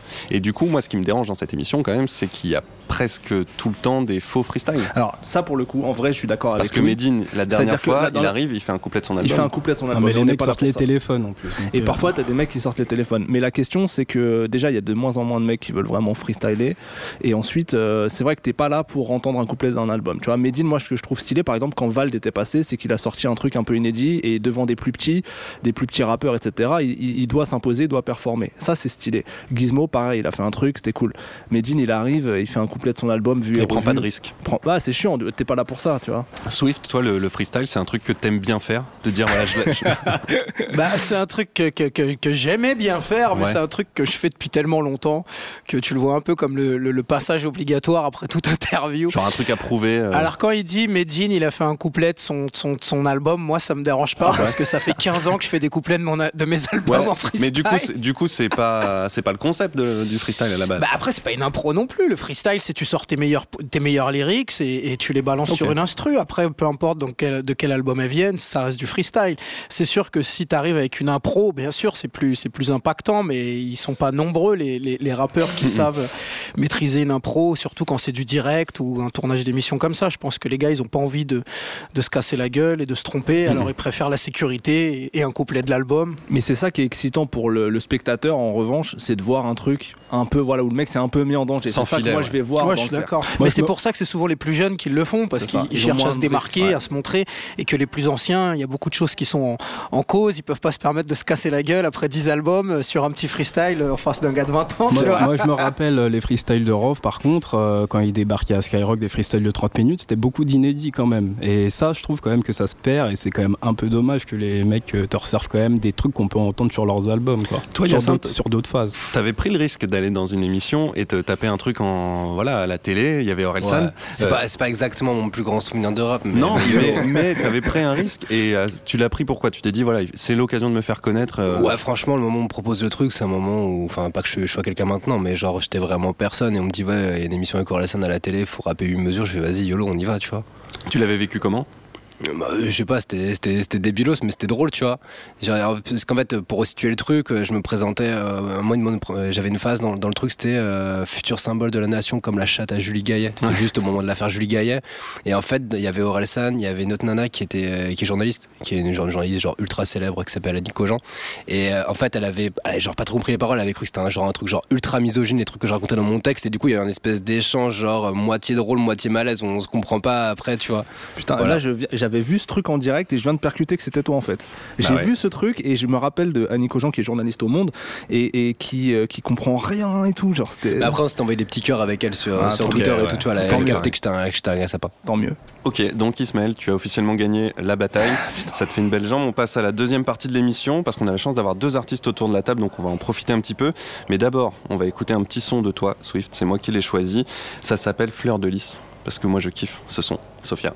Et du coup, moi, ce qui me dérange dans cette émission, quand même, c'est qu'il y a presque tout le temps des faux freestyles. Alors, ça, pour le coup, en vrai, je suis d'accord avec Parce que lui. Medine, la dernière fois, là, il arrive, il fait un couplet de son album. Il fait un couplet de son album. Ah, mais les on n'est mecs pas là sortent pour les ça. téléphones en plus. Et Donc, parfois, euh, t'as des mecs qui sortent les téléphones. Mais la question, c'est que déjà, il y a de moins en moins de mecs qui veulent vraiment freestyler. Et ensuite, euh, c'est vrai que t'es pas là pour entendre un couplet d'un album. Tu vois, Medine, moi, ce que je trouve stylé, par exemple, quand Vald était passé, c'est qu'il a sorti un truc un peu inédit et devant des plus petits, des plus petits rappeurs, et cetera, il, il doit s'imposer, il doit performer. Ça, c'est stylé. Gizmo, pareil, il a fait un truc, c'était cool. Medine, il arrive, il fait un couplet de son album vu et Il prend revu. pas de risque. Prends... Ah, c'est chiant, t'es pas là pour ça, tu vois. Swift, toi, le, le freestyle, c'est un truc que t'aimes bien faire, de dire voilà, je, je... Bah, c'est un truc que, que, que, que j'aimais bien faire, mais Ouais. c'est un truc que je fais depuis tellement longtemps que tu le vois un peu comme le, le, le passage obligatoire après toute interview. genre un truc à prouver. euh. Alors quand il dit Medine, il a fait un couplet de son, son, de son album, moi ça me dérange pas parce que ça fait quinze ans que je fais des couplets de, mon, a- de mes albums Ouais, en freestyle. mais du coup, c'est, du coup, c'est pas, c'est pas le concept de- du freestyle à la base. Bah après c'est pas une impro non plus, le freestyle c'est tu sors tes meilleurs, tes meilleurs lyrics et, et tu les balances Ok. sur une instru. Après peu importe dans quel, de quel album elles viennent, ça reste du freestyle. C'est sûr que si t'arrives avec une impro, bien sûr c'est plus, c'est plus impactant, mais ils sont pas nombreux les, les, les rappeurs qui savent maîtriser une impro, surtout quand c'est du direct ou un tournage d'émission comme ça. Je pense que les gars ils ont pas envie de, de se casser la gueule et de se tromper, alors ils préfèrent la sécurité et, et un couplet de l'album. Mais c'est ça qui est excitant pour le, le spectateur, en revanche, c'est de voir un truc un peu, voilà, où le mec s'est un peu mis en danger. Sans C'est ça filet, que moi ouais. je vais voir Ouais, dans je le suis cercle. d'accord. Moi, Mais je c'est me- pour ça que c'est souvent les plus jeunes qui le font, parce C'est ça. qu'ils Ils ont cherchent moins à se de démarquer, risques, ouais. à se montrer, et que les plus anciens, il y a beaucoup de choses qui sont en, en cause, ils peuvent pas se permettre de se casser la gueule après dix albums euh, sur un petit freestyle euh, en face d'un gars de vingt ans. tu vois. Moi, moi, je me rappelle euh, les freestyles de Rov, par contre, euh, quand il débarquait à Skyrock, des freestyles de trente minutes, c'était beaucoup d'inédits quand même. Et ça, je trouve quand même que ça se perd, et c'est quand même un peu dommage que les mecs euh, te resservent quand même des trucs qu'on peut entendre sur leurs albums, quoi. Toi, sur, Hyacinthe, d'autres, sur d'autres phases. T'avais pris le risque d'aller dans une émission et te taper un truc en, voilà, à la télé, il y avait Orelsan. Ouais. C'est, Euh, pas, c'est pas exactement mon plus grand souvenir de rap. Mais Non, mais- mais, mais t'avais pris un risque et euh, tu l'as pris pourquoi? Tu t'es dit, voilà, c'est l'occasion de me faire connaître. euh, Ouais, franchement, le moment où on me propose le truc, c'est un moment où, enfin, pas que je, je sois quelqu'un maintenant, mais genre, j'étais vraiment personne et on me dit, ouais, il y a une émission avec Orelsan à la télé, faut rapper une mesure. Je fais, vas-y, YOLO, on y va, tu vois. Tu l'avais vécu comment? Bah, je sais pas, c'était, c'était, c'était débilos, mais c'était drôle, tu vois. Genre, parce qu'en fait, pour resituer le truc, je me présentais. Euh, moi, une- j'avais une phase dans, dans le truc, c'était euh, futur symbole de la nation, comme la chatte à Julie Gaillet. C'était juste au moment de l'affaire Julie Gaillet. Et en fait, il y avait Orelsan, il y avait une autre nana qui, était, euh, qui est journaliste, qui est une journaliste genre ultra célèbre qui s'appelle Annie Cogent. Et euh, en fait, elle avait, elle avait genre pas trop compris les paroles, elle avait cru que c'était un, genre, un truc genre ultra misogyne, les trucs que je racontais dans mon texte. Et du coup, il y a un espèce d'échange, genre euh, moitié drôle, moitié malaise, on se comprend pas après, tu vois. Putain, Voilà. là je vi- j'avais vu ce truc en direct et je viens de percuter que c'était toi en fait. J'ai ouais. vu ce truc et je me rappelle de Annie Cogent qui est journaliste au Monde et, et qui, euh, qui comprend rien et tout. Genre c'était Mais après, on s'est envoyé des petits cœurs avec elle sur, Ah, sur tant Twitter mieux, et ouais. tout, tu vois. Elle Tant a mieux, capté ouais. que j'étais un, que j'étais un sapin. tant mieux. Ok, donc Ismaël, tu as officiellement gagné la bataille. Ça te fait une belle jambe. On passe à la deuxième partie de l'émission parce qu'on a la chance d'avoir deux artistes autour de la table, donc on va en profiter un petit peu. Mais d'abord, on va écouter un petit son de toi, Swift. C'est moi qui l'ai choisi. Ça s'appelle Fleur de Lys parce que moi je kiffe ce son. Sophia.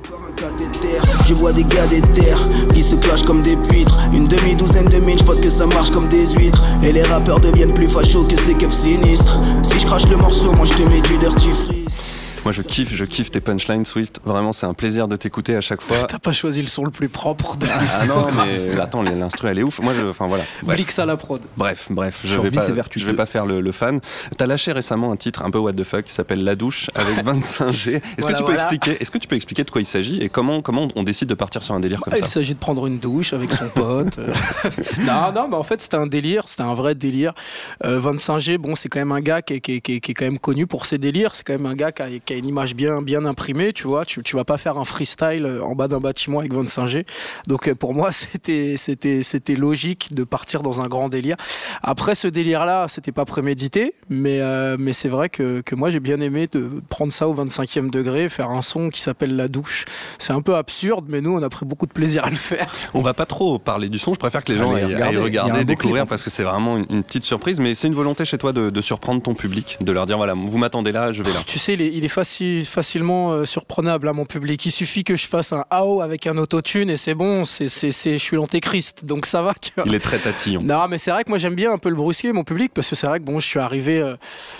Je vois des gars des terres qui se clashent comme des pitres. Une demi-douzaine de mines, je pense que ça marche comme des huîtres. Et les rappeurs deviennent plus fachos que ces keufs sinistres. Si je crache le morceau, moi je te mets du dirty free. Moi je kiffe, je kiffe tes punchlines, Swift. Vraiment, c'est un plaisir de t'écouter à chaque fois. T'as pas choisi le son le plus propre de Ah non, mais attends, l'instru elle est ouf. Moi, je, enfin voilà. Bref. Blix à la prod. Bref, bref, je Sur vais, Vice pas, et Vertu je vais deux. pas faire le, le fan. T'as lâché récemment un titre un peu what the fuck qui s'appelle La Douche avec vingt-cinq G. Est-ce Voilà, que tu peux voilà. expliquer Est-ce que tu peux expliquer de quoi il s'agit et comment comment on décide de partir sur un délire comme Ah, ça? il s'agit de prendre une douche avec son pote. euh. non, non, mais en fait, c'était un délire, c'était un vrai délire. Euh, vingt-cinq G, bon, c'est quand même un gars qui est, qui est- qui est- qui est quand même connu pour ses délires. C'est quand même un gars qui a, qui a une image bien, bien imprimée, tu vois. Tu, tu vas pas faire un freestyle en bas d'un bâtiment avec vingt-cinq G. Donc, euh, pour moi, c'était, c'était, c'était logique de partir dans un grand délire. Après, ce délire-là, c'était pas prémédité, mais, euh, mais c'est vrai que, que moi, j'ai bien aimé de prendre ça au vingt-cinquième degré, faire un son qui s'appelle La Douche. C'est un peu absurde, mais nous, on a pris beaucoup de plaisir à le faire. On va pas trop parler du son. Je préfère que les gens Allez, aillent regardez, aillent il y a un regarder, beau découvrir clip. parce que c'est vraiment une, une petite surprise. Mais c'est une volonté chez toi de, de surprendre ton public, de leur dire voilà, vous m'attendez là, je vais là. Tu sais, il est, il est faci- facilement euh, surprenable à mon public. Il suffit que je fasse un A O avec un autotune et c'est bon, c'est, c'est, c'est, je suis l'antéchrist, donc ça va. Tu vois. Il est très tatillon. Non, mais c'est vrai que moi j'aime bien un peu le brusquer, mon public, parce que c'est vrai que bon, je suis arrivé. euh,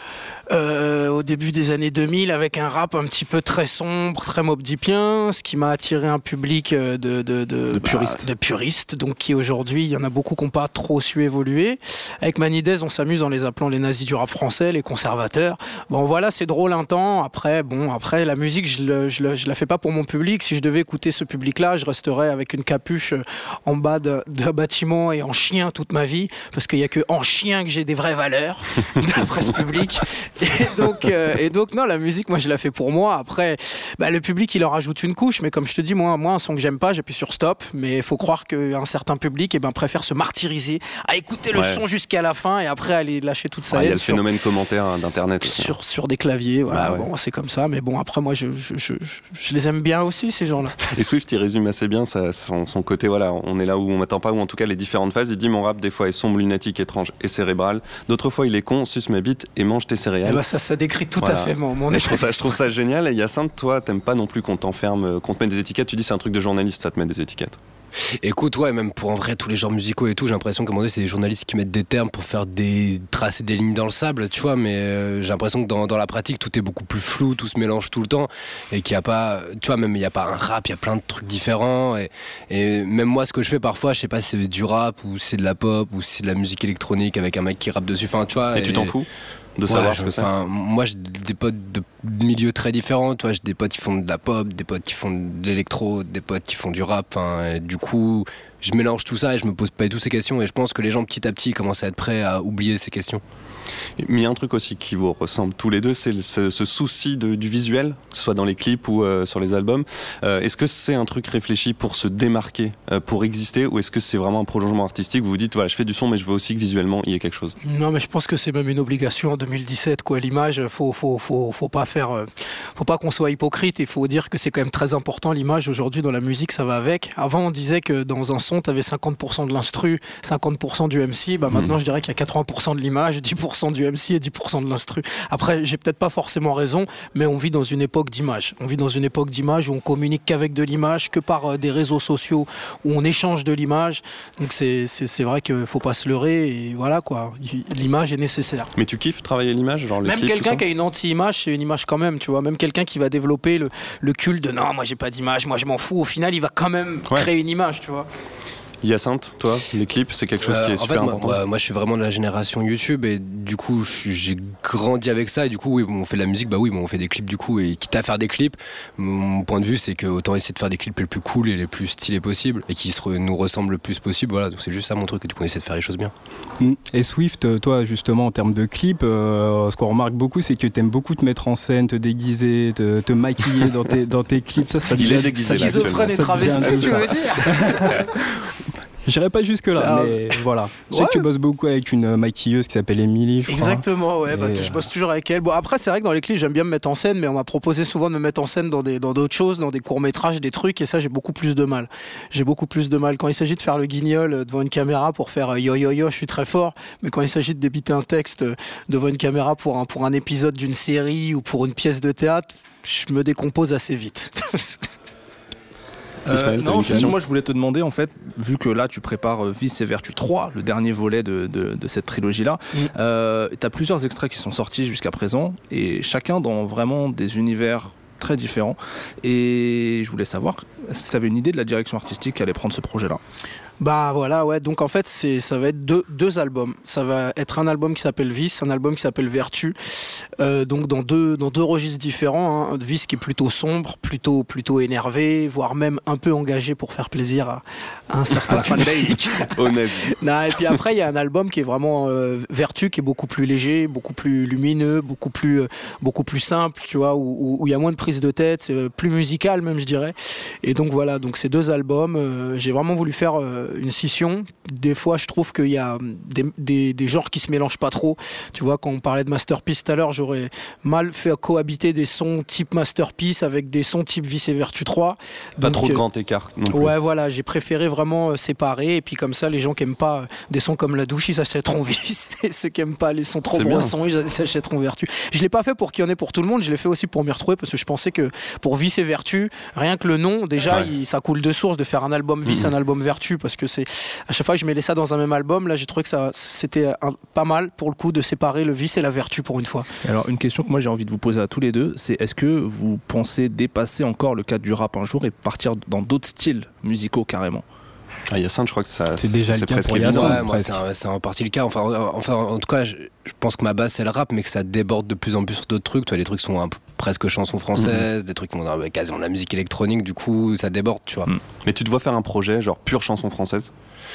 euh, au début des années deux mille avec un rap un petit peu très sombre, très Mobb Deepien, ce qui m'a attiré un public de, de, de, de puristes. Bah, de puristes, donc qui aujourd'hui, il y en a beaucoup qui n'ont pas trop su évoluer. Avec Manidez, on s'amuse en les appelant les nazis du rap français, les conservateurs. Bon voilà, c'est drôle un temps. Après, bon, après la musique, je, le, je, le, je la fais pas pour mon public. Si je devais écouter ce public-là, je resterais avec une capuche en bas d'un bâtiment et en chien toute ma vie, parce qu'il y a que en chien que j'ai des vraies valeurs d'après ce public. Et donc, euh, et donc non, la musique, moi, je la fais pour moi. Après, bah, le public, il en rajoute une couche, mais comme je te dis, moi, moi, un son que j'aime pas, j'appuie sur stop. Mais il faut croire qu'un certain public, eh ben, préfère se martyriser à écouter le ouais. son jusqu'à la fin et après aller lâcher toute sa ah, haine. Il y a le sur, phénomène commentaire hein, d'internet aussi. Sur, sur des claviers, voilà. Bah, ouais. Bon, c'est comme ça. Mais bon, après, moi, je, je, je, je, je les aime bien aussi, ces gens-là. Et Swift, il résume assez bien ça, son, son côté, voilà, on est là où on m'attend pas, ou en tout cas les différentes phases. Il dit mon rap, des fois, est sombre, lunatique, étrange et cérébral. D'autres fois, il est con, suce ma bite et mange tes céréales. Eh ben, ça, ça décrit tout voilà. à fait mon, mon je, trouve ça, je trouve ça génial. Et Hyacinthe, toi, t'aimes pas non plus qu'on t'enferme, qu'on te mette des étiquettes. Tu dis c'est un truc de journaliste, ça te met des étiquettes. Écoute, ouais, même pour en vrai tous les genres musicaux et tout, j'ai l'impression qu'à un moment donné, c'est des journalistes qui mettent des termes pour faire des tracer des lignes dans le sable, tu vois, mais euh, j'ai l'impression que dans, dans la pratique, tout est beaucoup plus flou, tout se mélange tout le temps, et qu'il n'y a pas, tu vois, même il n'y a pas un rap, il y a plein de trucs différents, et, et même moi, ce que je fais parfois, je sais pas si c'est du rap, ou c'est de la pop, ou c'est de la musique électronique avec un mec qui rappe dessus, enfin, tu vois. Et, et tu t'en fous de ouais, savoir je, ce que c'est. Moi, j'ai des potes de milieux très différents, tu vois, j'ai des potes qui font de la pop, des potes qui font de l'électro, des potes qui font du rap, et du coup, je mélange tout ça et je me pose pas du tout ces questions, et je pense que les gens petit à petit commencent à être prêts à oublier ces questions. Mais il y a un truc aussi qui vous ressemble tous les deux, c'est ce, ce souci de, du visuel, que ce soit dans les clips ou euh, sur les albums. Euh, est-ce que c'est un truc réfléchi pour se démarquer, euh, pour exister, ou est-ce que c'est vraiment un prolongement artistique où vous dites voilà, je fais du son mais je veux aussi que visuellement il y ait quelque chose? Non, mais je pense que c'est même une obligation en deux mille dix-sept, quoi. L'image, faut, faut, faut, faut pas faire, euh, faut pas qu'on soit hypocrite. Il faut dire que c'est quand même très important l'image aujourd'hui dans la musique, ça va avec. Avant, on disait que dans un son, t'avais cinquante pour cent de l'instru, cinquante pour cent du M C. Bah, mmh. Maintenant, je dirais qu'il y a quatre-vingts pour cent de l'image, dix pour cent du M C et dix pour cent de l'instru. Après, j'ai peut-être pas forcément raison, mais on vit dans une époque d'image. On vit dans une époque d'image où on communique qu'avec de l'image, que par euh, des réseaux sociaux où on échange de l'image. Donc c'est, c'est, c'est vrai qu'il faut pas se leurrer et voilà quoi. L'image est nécessaire. Mais tu kiffes travailler l'image, genre les même clips, quelqu'un qui a une anti-image, c'est une image quand même, tu vois. Même quelqu'un qui va développer le, le culte de non, moi j'ai pas d'image, moi je m'en fous. Au final, il va quand même ouais. créer une image, tu vois. Hyacinthe, toi, les clips, c'est quelque chose euh, qui est super fait, important. Moi, moi, je suis vraiment de la génération YouTube et du coup, j'ai grandi avec ça et du coup, oui, on fait de la musique, bah oui, bon, on fait des clips du coup et quitte à faire des clips, mon point de vue, c'est que autant essayer de faire des clips les plus cool et les plus stylés possibles et qui se, nous ressemblent le plus possible. Voilà, donc c'est juste ça mon truc et du coup, on essaie de faire les choses bien. Et Swift, toi, justement, en termes de clips, euh, ce qu'on remarque beaucoup, c'est que t'aimes beaucoup te mettre en scène, te déguiser, te, te maquiller dans tes, dans tes clips. Ça, ça Il est déguisé. Schizophrène et travesti, tu veux dire? J'irai pas jusque là, ah, mais voilà. Je sais ouais. que tu bosses beaucoup avec une maquilleuse qui s'appelle Émilie. Exactement, ouais. Bah, et... Je bosse toujours avec elle. Bon, après, c'est vrai que dans les clips, j'aime bien me mettre en scène, mais on m'a proposé souvent de me mettre en scène dans des, dans d'autres choses, dans des courts-métrages, des trucs, et ça, j'ai beaucoup plus de mal. J'ai beaucoup plus de mal. Quand il s'agit de faire le guignol devant une caméra pour faire yo yo yo, je suis très fort, mais quand il s'agit de débiter un texte devant une caméra pour un, pour un épisode d'une série ou pour une pièce de théâtre, je me décompose assez vite. Euh, non, c'est sûr, moi je voulais te demander en fait, vu que là tu prépares Vice et Vertu trois, le dernier volet de, de, de cette trilogie-là, mmh. euh, tu as plusieurs extraits qui sont sortis jusqu'à présent, et chacun dans vraiment des univers très différents, et je voulais savoir, est-ce que tu avais une idée de la direction artistique qui allait prendre ce projet-là ? Bah voilà, ouais, donc en fait c'est, ça va être deux, deux albums. Ça va être un album qui s'appelle Vice, un album qui s'appelle Vertu, euh, donc dans deux, dans deux registres différents, hein. Vice qui est plutôt sombre, plutôt, plutôt énervé, voire même un peu engagé pour faire plaisir à, à un certain public. Honnête. Non, et puis après il y a un album qui est vraiment euh, Vertu, qui est beaucoup plus léger, beaucoup plus lumineux, beaucoup plus, euh, beaucoup plus simple, tu vois, où, où il y a moins de prise de tête, c'est euh, plus musical même je dirais. Et donc voilà, donc ces deux albums, euh, j'ai vraiment voulu faire euh, une scission. Des fois je trouve qu'il y a des, des, des genres qui se mélangent pas trop, tu vois, quand on parlait de Masterpiece tout à l'heure, j'aurais mal fait cohabiter des sons type Masterpiece avec des sons type Vice et Vertu trois. Pas donc, trop de grand écart non plus. Ouais voilà, j'ai préféré vraiment euh, séparer, et puis comme ça les gens qui aiment pas euh, des sons comme La Douche ils s'achèteront Vice, et ceux qui aiment pas les sons trop brossons ils s'achèteront Vertu. Je l'ai pas fait pour qu'il y en ait pour tout le monde, je l'ai fait aussi pour m'y retrouver, parce que je pensais que pour Vice et Vertu, rien que le nom déjà ouais. il, ça coule de source de faire un album Vice, mmh. un album Vertu, parce parce que c'est à chaque fois que je mêlais ça dans un même album, là j'ai trouvé que ça c'était un, pas mal pour le coup de séparer le vice et la vertu pour une fois. Alors une question que moi j'ai envie de vous poser à tous les deux, c'est est-ce que vous pensez dépasser encore le cadre du rap un jour et partir dans d'autres styles musicaux carrément? Ah, Hyacinthe, je crois que ça, c'est déjà c'est le cas presque pour évident. Hyacinthe. Ouais, moi, c'est, un, c'est en partie le cas. Enfin, enfin en tout cas, je, je pense que ma base c'est le rap, mais que ça déborde de plus en plus sur d'autres trucs. Tu vois, les trucs sont un peu presque chansons françaises, mmh. des trucs qui vont dans quasiment de la musique électronique. Du coup, ça déborde, tu vois. Mmh. Mais tu te vois faire un projet genre pure chanson française?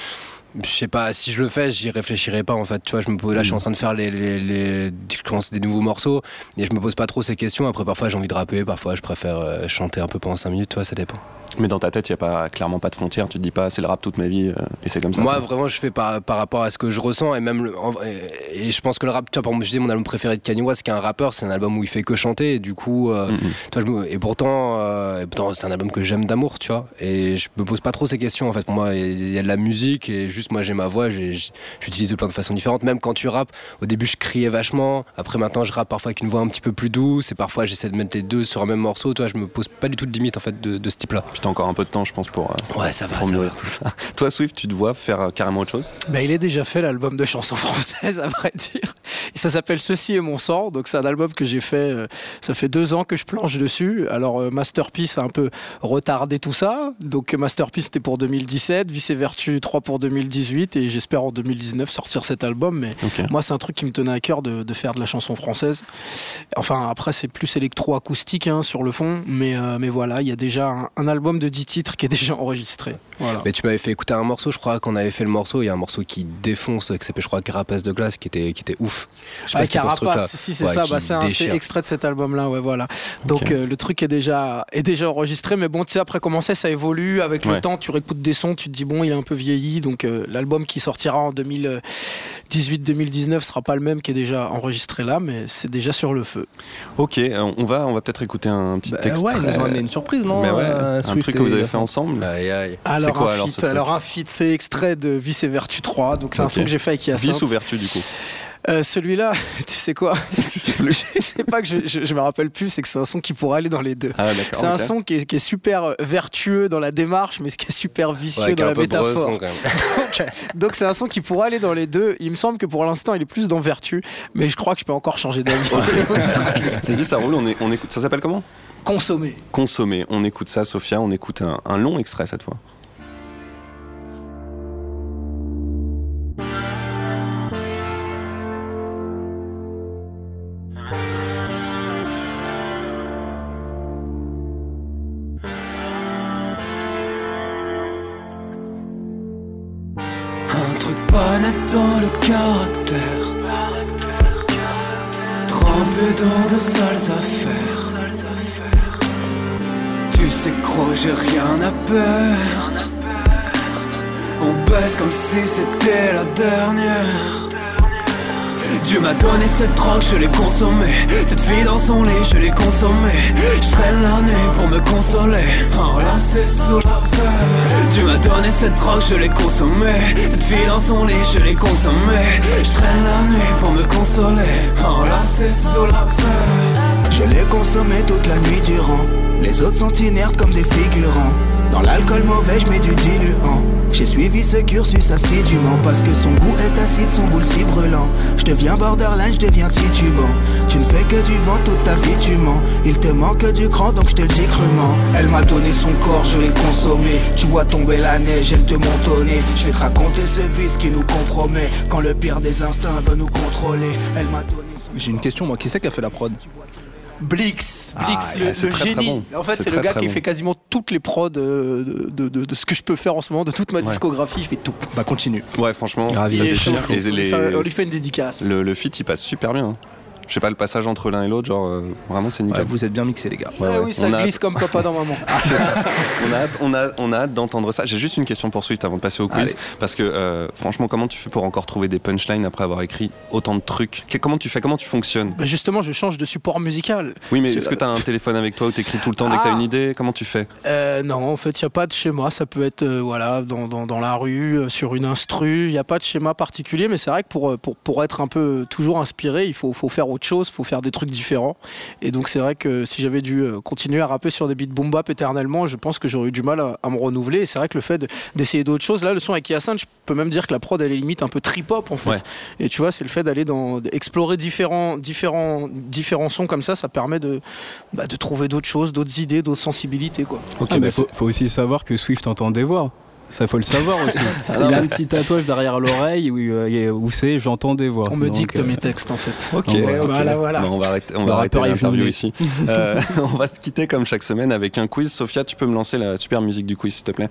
Je sais pas, si je le fais, j'y réfléchirai pas en fait. Tu vois, je me pose, là, je suis en train de faire les, les, les, je commence des nouveaux morceaux et je me pose pas trop ces questions. Après, parfois, j'ai envie de rapper, parfois, je préfère euh, chanter un peu pendant cinq minutes. Tu vois, ça dépend. Mais dans ta tête, il y a pas clairement pas de frontières. Tu te dis pas, c'est le rap toute ma vie euh, et c'est comme ça. Moi, quoi. vraiment, je fais par, par rapport à ce que je ressens et même le, en, et, et je pense que le rap, tu vois, par exemple, je dis mon album préféré de Kanye West, qui est un rappeur, c'est un album où il fait que chanter. Et du coup, euh, mm-hmm. tu vois, je, et pourtant, euh, et pourtant, c'est un album que j'aime d'amour, tu vois. Et je me pose pas trop ces questions. En fait, pour moi, il y a de la musique et juste moi, j'ai ma voix. J'ai, j'utilise de plein de façons différentes. Même quand tu rappes, au début, je criais vachement. Après, maintenant, je rappe parfois avec une voix un petit peu plus douce. Et parfois, j'essaie de mettre les deux sur un même morceau. Tu vois, je me pose pas du tout de limite en fait de, de ce type-là. Puis t'as encore un peu de temps, je pense, pour, euh, ouais, ça va, pour ça mûrir va. tout ça. Toi, Swift, tu te vois faire euh, carrément autre chose? Bah, il est déjà fait l'album de chansons françaises, à vrai dire. Et ça s'appelle Ceci est mon sort. Donc c'est un album que j'ai fait. Euh, ça fait deux ans que je planche dessus. Alors euh, Masterpiece a un peu retardé tout ça. Donc Masterpiece c'était pour deux mille dix-sept, Vice et Vertu trois pour deux mille dix-huit et j'espère en deux mille dix-neuf sortir cet album. Mais okay. moi c'est un truc qui me tenait à cœur de, de faire de la chanson française. Enfin après c'est plus électro-acoustique hein, sur le fond. Mais, euh, mais voilà, il y a déjà un, un album de dix titres qui est déjà enregistré. Voilà. Mais tu m'avais fait écouter un morceau, je crois qu'on avait fait le morceau. Il y a un morceau qui défonce, qui s'appelle je crois Carapace de glace, qui était, qui était ouf. Je sais ah, pas Carapace, si c'est ouais, ça, bah, c'est un c'est extrait de cet album-là, ouais, voilà. Donc okay. euh, le truc est déjà, est déjà enregistré, mais bon, tu sais, après commencer, ça évolue avec ouais. le temps. Tu réécoutes des sons, tu te dis bon, il est un peu vieilli, donc euh, l'album qui sortira en deux mille dix-huit deux mille dix-neuf sera pas le même qui est déjà enregistré là, mais c'est déjà sur le feu. Ok, on va, on va peut-être écouter un petit bah, extrait. Ouais, ils nous ont amené une surprise, non? Mais ouais, euh, un truc que vous avez fait ensemble. Aïe, aïe. Alors, c'est quoi, un alors, feat, alors un feat, c'est extrait de Vice et Vertu trois, donc c'est okay. un son que j'ai fait avec Hyacinthe. Vice ou Vertu du coup? Euh, celui-là, tu sais quoi? Je sais plus. Je sais pas que je, je, je me rappelle plus, c'est que c'est un son qui pourrait aller dans les deux. Ah, c'est okay. un son qui est, qui est super vertueux dans la démarche, mais qui est super vicieux ouais, dans la métaphore. Son, quand même. Donc c'est un son qui pourrait aller dans les deux. Il me semble que pour l'instant il est plus dans vertu, mais je crois que je peux encore changer d'avis. C'est dit, ça roule. On, est, on écoute. Ça s'appelle comment? Consommer. Consommer. On écoute ça, Sophia. On écoute un, un long extrait cette fois. Pas net dans le caractère, trempé dans de sales affaires. Tu sais gros, j'ai rien à perdre. On baisse comme si c'était la dernière. Dieu m'a donné cette drogue, je l'ai consommée. Cette fille dans son lit, je l'ai consommée. Je traîne la nuit pour me consoler, enlacé sous la verre. Dieu m'a donné cette drogue, je l'ai consommée. Cette fille dans son lit, je l'ai consommée. Je traîne la nuit pour me consoler, enlacé sous la verre. Je l'ai consommée toute la nuit durant. Les autres sont inertes comme des figurants. Dans l'alcool mauvais, je mets du diluant. J'ai suivi ce cursus assidûment parce que son goût est acide, son boule si brûlant. Je deviens borderline, je deviens titubant. Tu ne fais que du vent toute ta vie, tu mens. Il te manque du cran, donc je te le dis crûment. Elle m'a donné son corps, je l'ai consommé. Tu vois tomber la neige, elle te montonner. Je vais te raconter ce vice qui nous compromet. Quand le pire des instincts veut nous contrôler. Elle m'a donné son J'ai une question, moi, qui c'est qui a fait la prod? Blix, Blix, ah, le, ouais, le très, génie. très bon. En fait, c'est, c'est le gars qui bon. fait quasiment toutes les prods de, de, de, de ce que je peux faire en ce moment, de toute ma ouais. discographie. Il fait tout. Bah continue. Ouais, franchement, il ça est chaud, chaud. Les, les, on lui fait une dédicace. Le, le feat, il passe super bien. Je sais pas, le passage entre l'un et l'autre, genre euh, vraiment c'est nickel. Ouais, vous êtes bien mixés les gars. Ouais, ouais, oui, ça on glisse a... comme papa dans maman. Ah, c'est ça. On a hâte, on a, on a hâte d'entendre ça. J'ai juste une question pour Swift avant de passer au quiz. Allez. Parce que euh, franchement, comment tu fais pour encore trouver des punchlines après avoir écrit autant de trucs? Comment tu fais? Comment tu fonctionnes? Bah justement, je change de support musical. Oui, mais c'est... est-ce que tu as un téléphone avec toi où tu écris tout le temps dès ah. que tu as une idée? Comment tu fais? euh, Non, en fait, il n'y a pas de schéma. Ça peut être euh, voilà, dans, dans, dans la rue, euh, sur une instru. Il n'y a pas de schéma particulier, mais c'est vrai que pour, pour, pour être un peu toujours inspiré, il faut, faut faire autre autre chose, faut faire des trucs différents. Et donc c'est vrai que si j'avais dû continuer à rapper sur des beats boom bap éternellement, je pense que j'aurais eu du mal à, à me renouveler. Et c'est vrai que le fait de, d'essayer d'autres choses, là le son avec Hyacinthe, je peux même dire que la prod elle est limite un peu trip-hop en fait. Ouais. Et tu vois, c'est le fait d'aller dans d'explorer différents, différents, différents sons comme ça, ça permet de, bah, de trouver d'autres choses, d'autres idées, d'autres sensibilités quoi. Okay, ah, mais faut, faut aussi savoir que Swift entend des voix. Ça faut le savoir aussi. Il a un petit tatouage derrière l'oreille où, euh, où c'est j'entends des voix. On me donc, dicte euh... mes textes en fait. Ok, okay. Voilà, voilà. Bon, on va arrêter, on va arrêter l'interview ici. euh, on va se quitter comme chaque semaine avec un quiz. Sophia, tu peux me lancer la super musique du quiz s'il te plaît.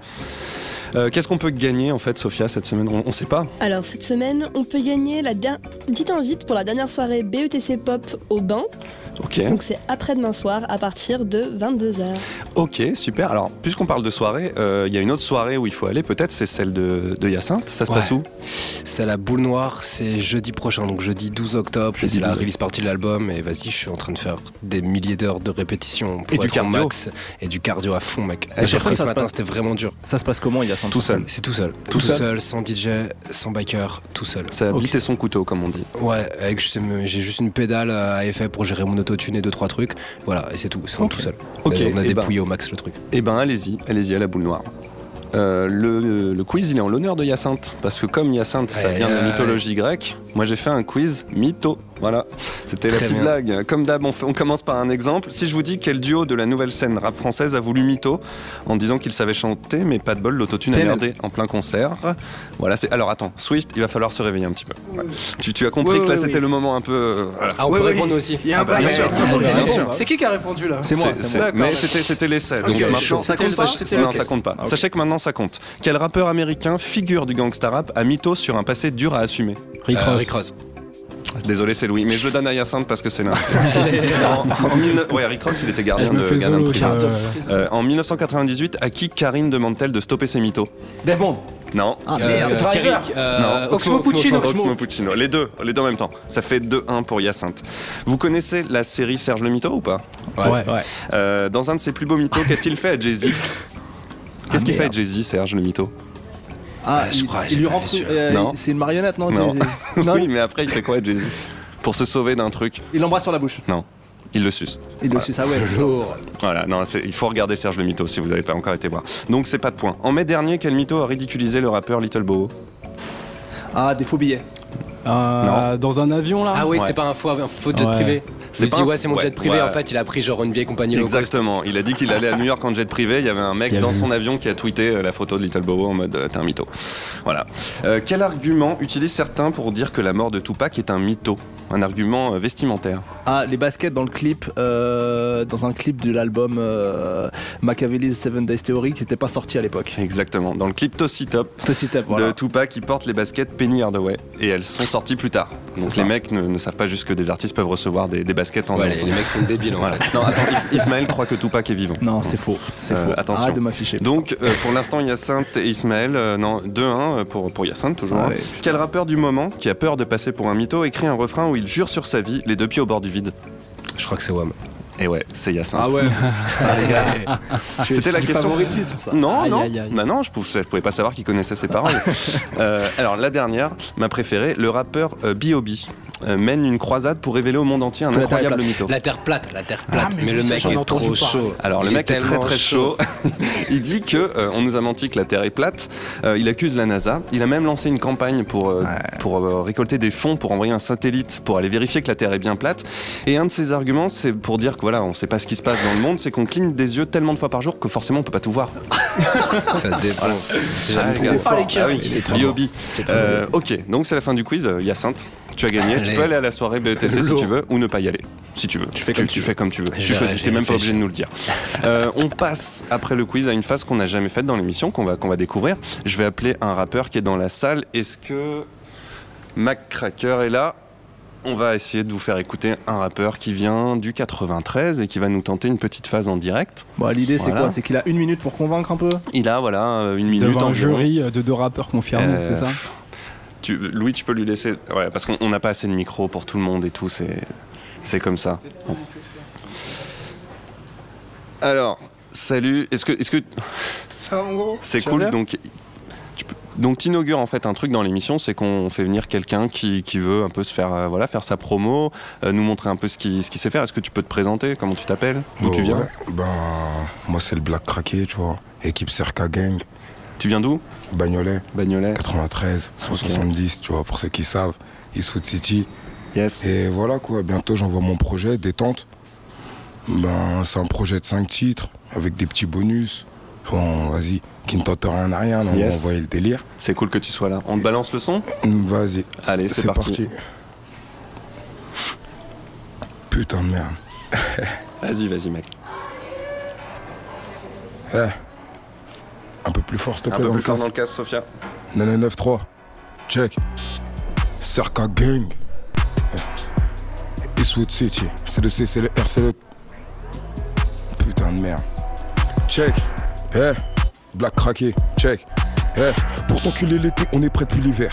Euh, qu'est-ce qu'on peut gagner en fait, Sophia, cette semaine? On ne sait pas. Alors cette semaine, on peut gagner la der- une petite invite pour la dernière soirée B E T C Pop au Bain. Ok. Donc c'est après-demain soir à partir de vingt-deux heures. Ok, super. Alors, puisqu'on parle de soirée, il euh, y a une autre soirée où il faut aller, peut-être, c'est celle de, de Hyacinthe. Ça se ouais. passe où? C'est à la Boule Noire, c'est jeudi prochain, donc jeudi douze octobre. Jeudi et c'est la release party de l'album. Et vas-y, je suis en train de faire des milliers d'heures de répétitions pour et être du au max. Et du cardio à fond, mec. Et j'ai appris ce matin, c'était vraiment dur. Ça se passe comment, Hyacinthe? Tout seul. C'est tout seul. Tout, tout seul. seul, sans D J, sans biker, tout seul. Ça a bité son couteau, comme on dit. Ouais, avec, j'ai juste une pédale à effet pour gérer mon autotune et deux, trois trucs. Voilà, et c'est tout, c'est okay. tout seul. Okay. On a et dépouillé ben, au max le truc. Eh ben allez-y, allez-y à la Boule Noire. Euh, le, le quiz il est en l'honneur de Hyacinthe parce que comme Hyacinthe ça vient de la mythologie grecque, moi j'ai fait un quiz mytho. Voilà, c'était Très la petite bien. blague. Comme d'hab, on, fait, on commence par un exemple. Si je vous dis quel duo de la nouvelle scène rap française a voulu mytho en disant qu'il savait chanter, mais pas de bol, l'autotune a merdé en plein concert. Voilà, c'est. Alors attends, Swift, il va falloir se réveiller un petit peu. Ouais. Tu, tu as compris oui, que là oui, c'était oui. le moment un peu. Euh, voilà. Ah, on oui, peut oui. répondre aussi. Il y a un ah, bah, bien, sûr. bien sûr. C'est qui qui a répondu là? C'est moi. C'est, c'est, c'est, mais c'était, c'était l'essai. Okay, donc maintenant, ça compte pas. Sachez, non, ça compte pas. Okay. Sachez que maintenant ça compte. Quel rappeur américain, figure du gangsta rap, a mytho sur un passé dur à assumer? Rick euh, Ross. Rick Ross. Désolé, c'est Louis, mais je le donne à Hyacinthe parce que c'est là. en, en mille... Ouais, Rick Ross, il était gardien de Ghana de prison. Euh, en dix-neuf cent quatre-vingt-dix-huit, à qui Karine demande-t-elle de stopper ses mythos? Dave Bond. Non. Ah merde, euh, Driver. Euh, non. Oxmo Puccino. Oxmo Puccino. Les deux, les deux en même temps. Ça fait deux un pour Hyacinthe. Vous connaissez la série Serge le Mytho ou pas? Ouais. ouais. Euh, dans un de ses plus beaux mythos, qu'a-t-il fait à Jay-Z? Qu'est-ce ah, qu'il fait à Jay-Z, Serge le Mytho? Ah, je il, crois. Il lui rentre. Euh, non. C'est une marionnette, non, non. non. Oui, mais après, il fait quoi à Jay-Z pour se sauver d'un truc? Il l'embrasse sur la bouche. Non. Il le suce. Il voilà. le suce, ah ouais, lourd. Voilà, non, c'est, il faut regarder Serge le Mytho si vous n'avez pas encore été voir. Donc c'est pas de point. En mai dernier, quel mytho a ridiculisé le rappeur Little Boho? Ah, des faux billets. Euh, dans un avion là. Ah oui, ouais. c'était pas un faux, un faux jet ouais. privé. C'est il dit ouais, c'est mon ouais, jet privé. Ouais. En fait, il a pris genre une vieille compagnie low cost. Exactement. Il a dit qu'il allait à New York en jet privé. Il y avait un mec dans vu. son avion qui a tweeté la photo de Little Boho en mode euh, t'es un mytho. Voilà. Euh, quel argument utilisent certains pour dire que la mort de Tupac est un mytho? Un argument euh, vestimentaire. Ah, les baskets dans le clip, euh, dans un clip de l'album euh, Machiavelli's Seven Days Theory qui n'était pas sorti à l'époque. Exactement. Dans le clip Tossy Top, Tossy Top voilà. de Tupac, il porte les baskets Penny Hardaway et elles sont sorties plus tard. Donc les mecs ne, ne savent pas juste que des artistes peuvent recevoir des, des baskets en. Ouais, les, les mecs sont débiles en voilà. fait. Non, attends, Is- Ismaël croit que Tupac est vivant. Non, c'est faux. C'est euh, faux. Attention. Arrête de m'afficher. Donc euh, pour l'instant, Hyacinthe et Ismaël, euh, non, deux un pour, pour Hyacinthe toujours. Allez, Quel rappeur du moment qui a peur de passer pour un mytho écrit un refrain où il jure sur sa vie, les deux pieds au bord du vide? Je crois que c'est Wham. Et ouais, c'est Hyacinthe. Ah ouais. Putain les gars. C'était la question. Ça. Non, aïe, non. Aïe, aïe. Bah non, je pouvais, je pouvais pas savoir qu'il connaissait ses paroles. euh, alors la dernière, ma préférée, le rappeur euh, B O B euh, mène une croisade pour révéler au monde entier un la incroyable mytho. La terre plate, la terre plate. Ah, mais, mais le mec est trop chaud. chaud. Alors il le mec est, est très très chaud. chaud. Il dit que euh, on nous a menti que la terre est plate. Euh, il accuse la NASA. Il a même lancé une campagne pour euh, ouais. pour euh, récolter des fonds pour envoyer un satellite pour aller vérifier que la terre est bien plate. Et un de ses arguments, c'est pour dire que voilà, on sait pas ce qui se passe dans le monde, c'est qu'on cligne des yeux tellement de fois par jour que forcément on peut pas tout voir. Ça dépense. J'aime trop fort. Ah oui, B O B. Euh, ok, donc c'est la fin du quiz. Hyacinthe, tu as gagné. Allez. Tu peux aller à la soirée B E T C si tu veux, ou ne pas y aller, si tu veux. Tu fais comme tu, tu, fais comme tu veux. Tu choisis. T'es même pas obligé de nous le dire. euh, on passe après le quiz à une phase qu'on n'a jamais faite dans l'émission, qu'on va qu'on va découvrir. Je vais appeler un rappeur qui est dans la salle. Est-ce que Mac Cracker est là? On va essayer de vous faire écouter un rappeur qui vient du quatre-vingt-treize et qui va nous tenter une petite phase en direct. Bon, l'idée c'est voilà. quoi? C'est qu'il a une minute pour convaincre un peu? Il a voilà une minute devant en un jury de deux rappeurs confirmés, euh, c'est ça? Tu, Louis, tu peux lui laisser, ouais, parce qu'on n'a pas assez de micros pour tout le monde et tout, c'est, c'est comme ça. Bon. Alors, salut. Est-ce que, est-ce que ça, en gros, c'est cool? Donc, tu peux, Donc tu inaugures en fait un truc dans l'émission, c'est qu'on fait venir quelqu'un qui, qui veut un peu se faire, euh, voilà, faire sa promo, euh, nous montrer un peu ce qu'il ce qu'il sait faire. Est-ce que tu peux te présenter? Comment tu t'appelles? D'où oh, tu viens? ouais. Ben, moi c'est le Black Craqué, tu vois, équipe Cerca Gang. Tu viens d'où? Bagnolet. Bagnolet. quatre-vingt-treize, cent soixante-dix, okay. Tu vois, pour ceux qui savent, Eastwood City. Yes. Et voilà quoi, bientôt j'envoie mon projet, Détente. Ben, c'est un projet de cinq titres, avec des petits bonus. Bon, vas-y, qui ne tente rien à rien, on yes. va envoyer le délire. C'est cool que tu sois là. On te balance le son? Vas-y. Allez, c'est, c'est parti. parti. Putain de merde. Vas-y, vas-y, mec. Eh. Un peu plus fort, s'il te plaît. Un peu dans plus le fort casque. dans le casque, Sophia. neuf neuf trois. Check. Cerca Gang. Eastwood City. C'est le C, c'est le R, c'est le... Putain de merde. Check. Eh. Hey. Black Craqué. Check. Eh. Hey. Pour t'enculer l'été, on est prêt depuis l'hiver.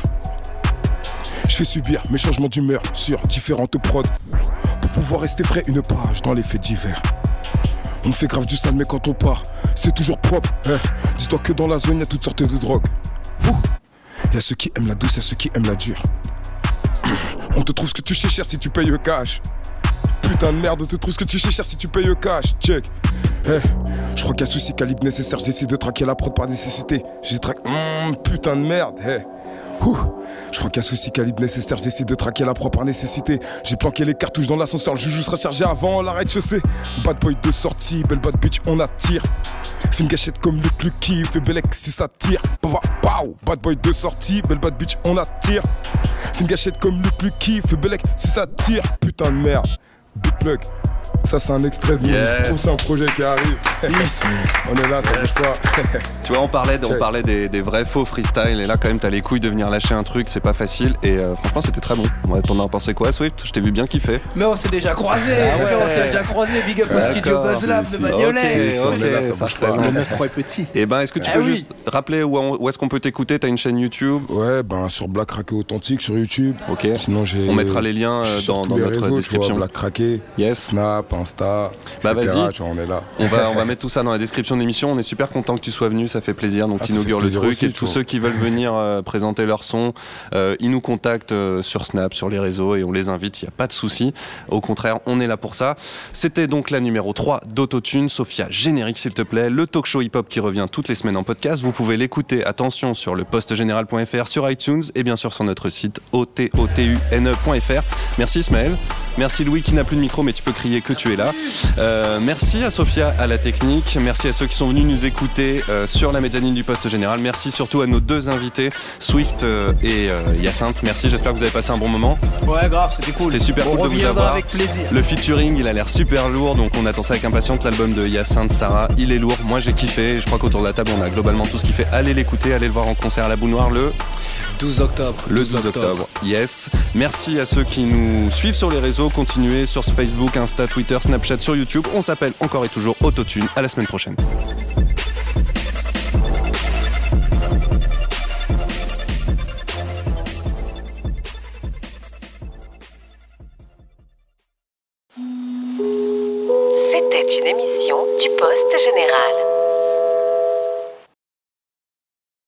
Je fais subir mes changements d'humeur sur différentes prods. Pour pouvoir rester frais, une page dans les faits divers. On fait grave du sale, mais quand on part, c'est toujours propre. Eh. Dis-toi que dans la zone, y a toutes sortes de drogues. Ouh. Y'a ceux qui aiment la douce, y'a ceux qui aiment la dure. On te trouve ce que tu sais cher si tu payes au cash. Putain de merde, on te trouve ce que tu sais cher si tu payes au cash. Check. Hey, je crois qu'il y a souci calibre nécessaire. J'essaie de traquer la prod par nécessité. J'ai traqué. Mmh, putain de merde. Hey. Ouh. Je crois qu'il y a souci calibre nécessaire. J'essaie de traquer la prod par nécessité. J'ai planqué les cartouches dans l'ascenseur. Le joujou sera chargé avant l'arrêt de chaussée. Bad boy de sortie, belle bad bitch, on attire. Fais une gâchette comme le plus qui fait Belek si ça tire. Pow, bad boy de sortie, belle bad bitch, on attire. Fais une gâchette comme le plus qui fait Belek si ça tire. Putain de merde. Big plug. Ça c'est un extrait de yes. Je trouve c'est un projet qui arrive. Si, si. On est là, ça bouge pas. Tu vois, on parlait, on parlait des, des vrais faux freestyle, et là quand même t'as les couilles de venir lâcher un truc, c'est pas facile, et euh, franchement c'était très bon. Ouais, t'en as pensé quoi, Swift? Je t'ai vu bien kiffer. Mais on s'est déjà croisés. Ah ouais. On s'est déjà croisés. Big up au studio BuzzLab de Bagnolet. Ok, ok, là, ça, ça bouge je pas. Le neuf trois est petit. Et ben, est-ce que tu ah peux oui. juste rappeler où, où est-ce qu'on peut t'écouter? T'as une chaîne YouTube? Ouais, ben sur Black Craqué Authentique sur YouTube. Ok. Sinon j'ai. On mettra les liens je euh, suis dans, sur dans tous les notre réseaux, description. tu vois, Black Craqué. Yes. Snap, Insta. Bah et cetera, vas-y. Tu vois, on est là. On va, on va mettre tout ça dans la description de l'émission. On est super content que tu sois venu, ça fait plaisir. Donc, Ah, tu inaugures le truc. Aussi, et tous vois. ceux qui veulent venir euh, présenter leur son, euh, ils nous contactent euh, sur Snap, sur les réseaux, et on les invite. Il n'y a pas de souci. Au contraire, on est là pour ça. C'était donc la numéro trois d'Autotune. Sophia, générique s'il te plaît. Le talk show hip-hop qui revient toutes les semaines en podcast. Vous pouvez l'écouter, attention, sur le postgénéral point f r, sur iTunes et bien sûr sur notre site o t o t u n e point f r. Merci Ismaël. Merci Louis qui n'a plus de micro, mais tu peux crier que tu es là. Euh, merci à Sophia à la technique. Merci à ceux qui sont venus nous écouter euh, sur la mezzanine du Poste Général. Merci surtout à nos deux invités, Swift euh, et euh, Hyacinthe. Merci, j'espère que vous avez passé un bon moment. Ouais, grave, c'était cool. C'était super on cool de vous avoir. Avec plaisir. Le featuring, il a l'air super lourd, donc on attend ça avec impatience. L'album de Hyacinthe, Sarah, il est lourd. Moi, j'ai kiffé. Je crois qu'autour de la table, on a globalement tout ce qui fait. Allez l'écouter, allez le voir en concert à la Boule Noire le douze octobre. Le douze octobre. Yes. Merci à ceux qui nous suivent sur les réseaux. Continuez sur Facebook, Insta, Twitter, Snapchat, sur YouTube. On s'appelle encore et toujours Autotune. À la semaine prochaine. C'était une émission du Poste Général.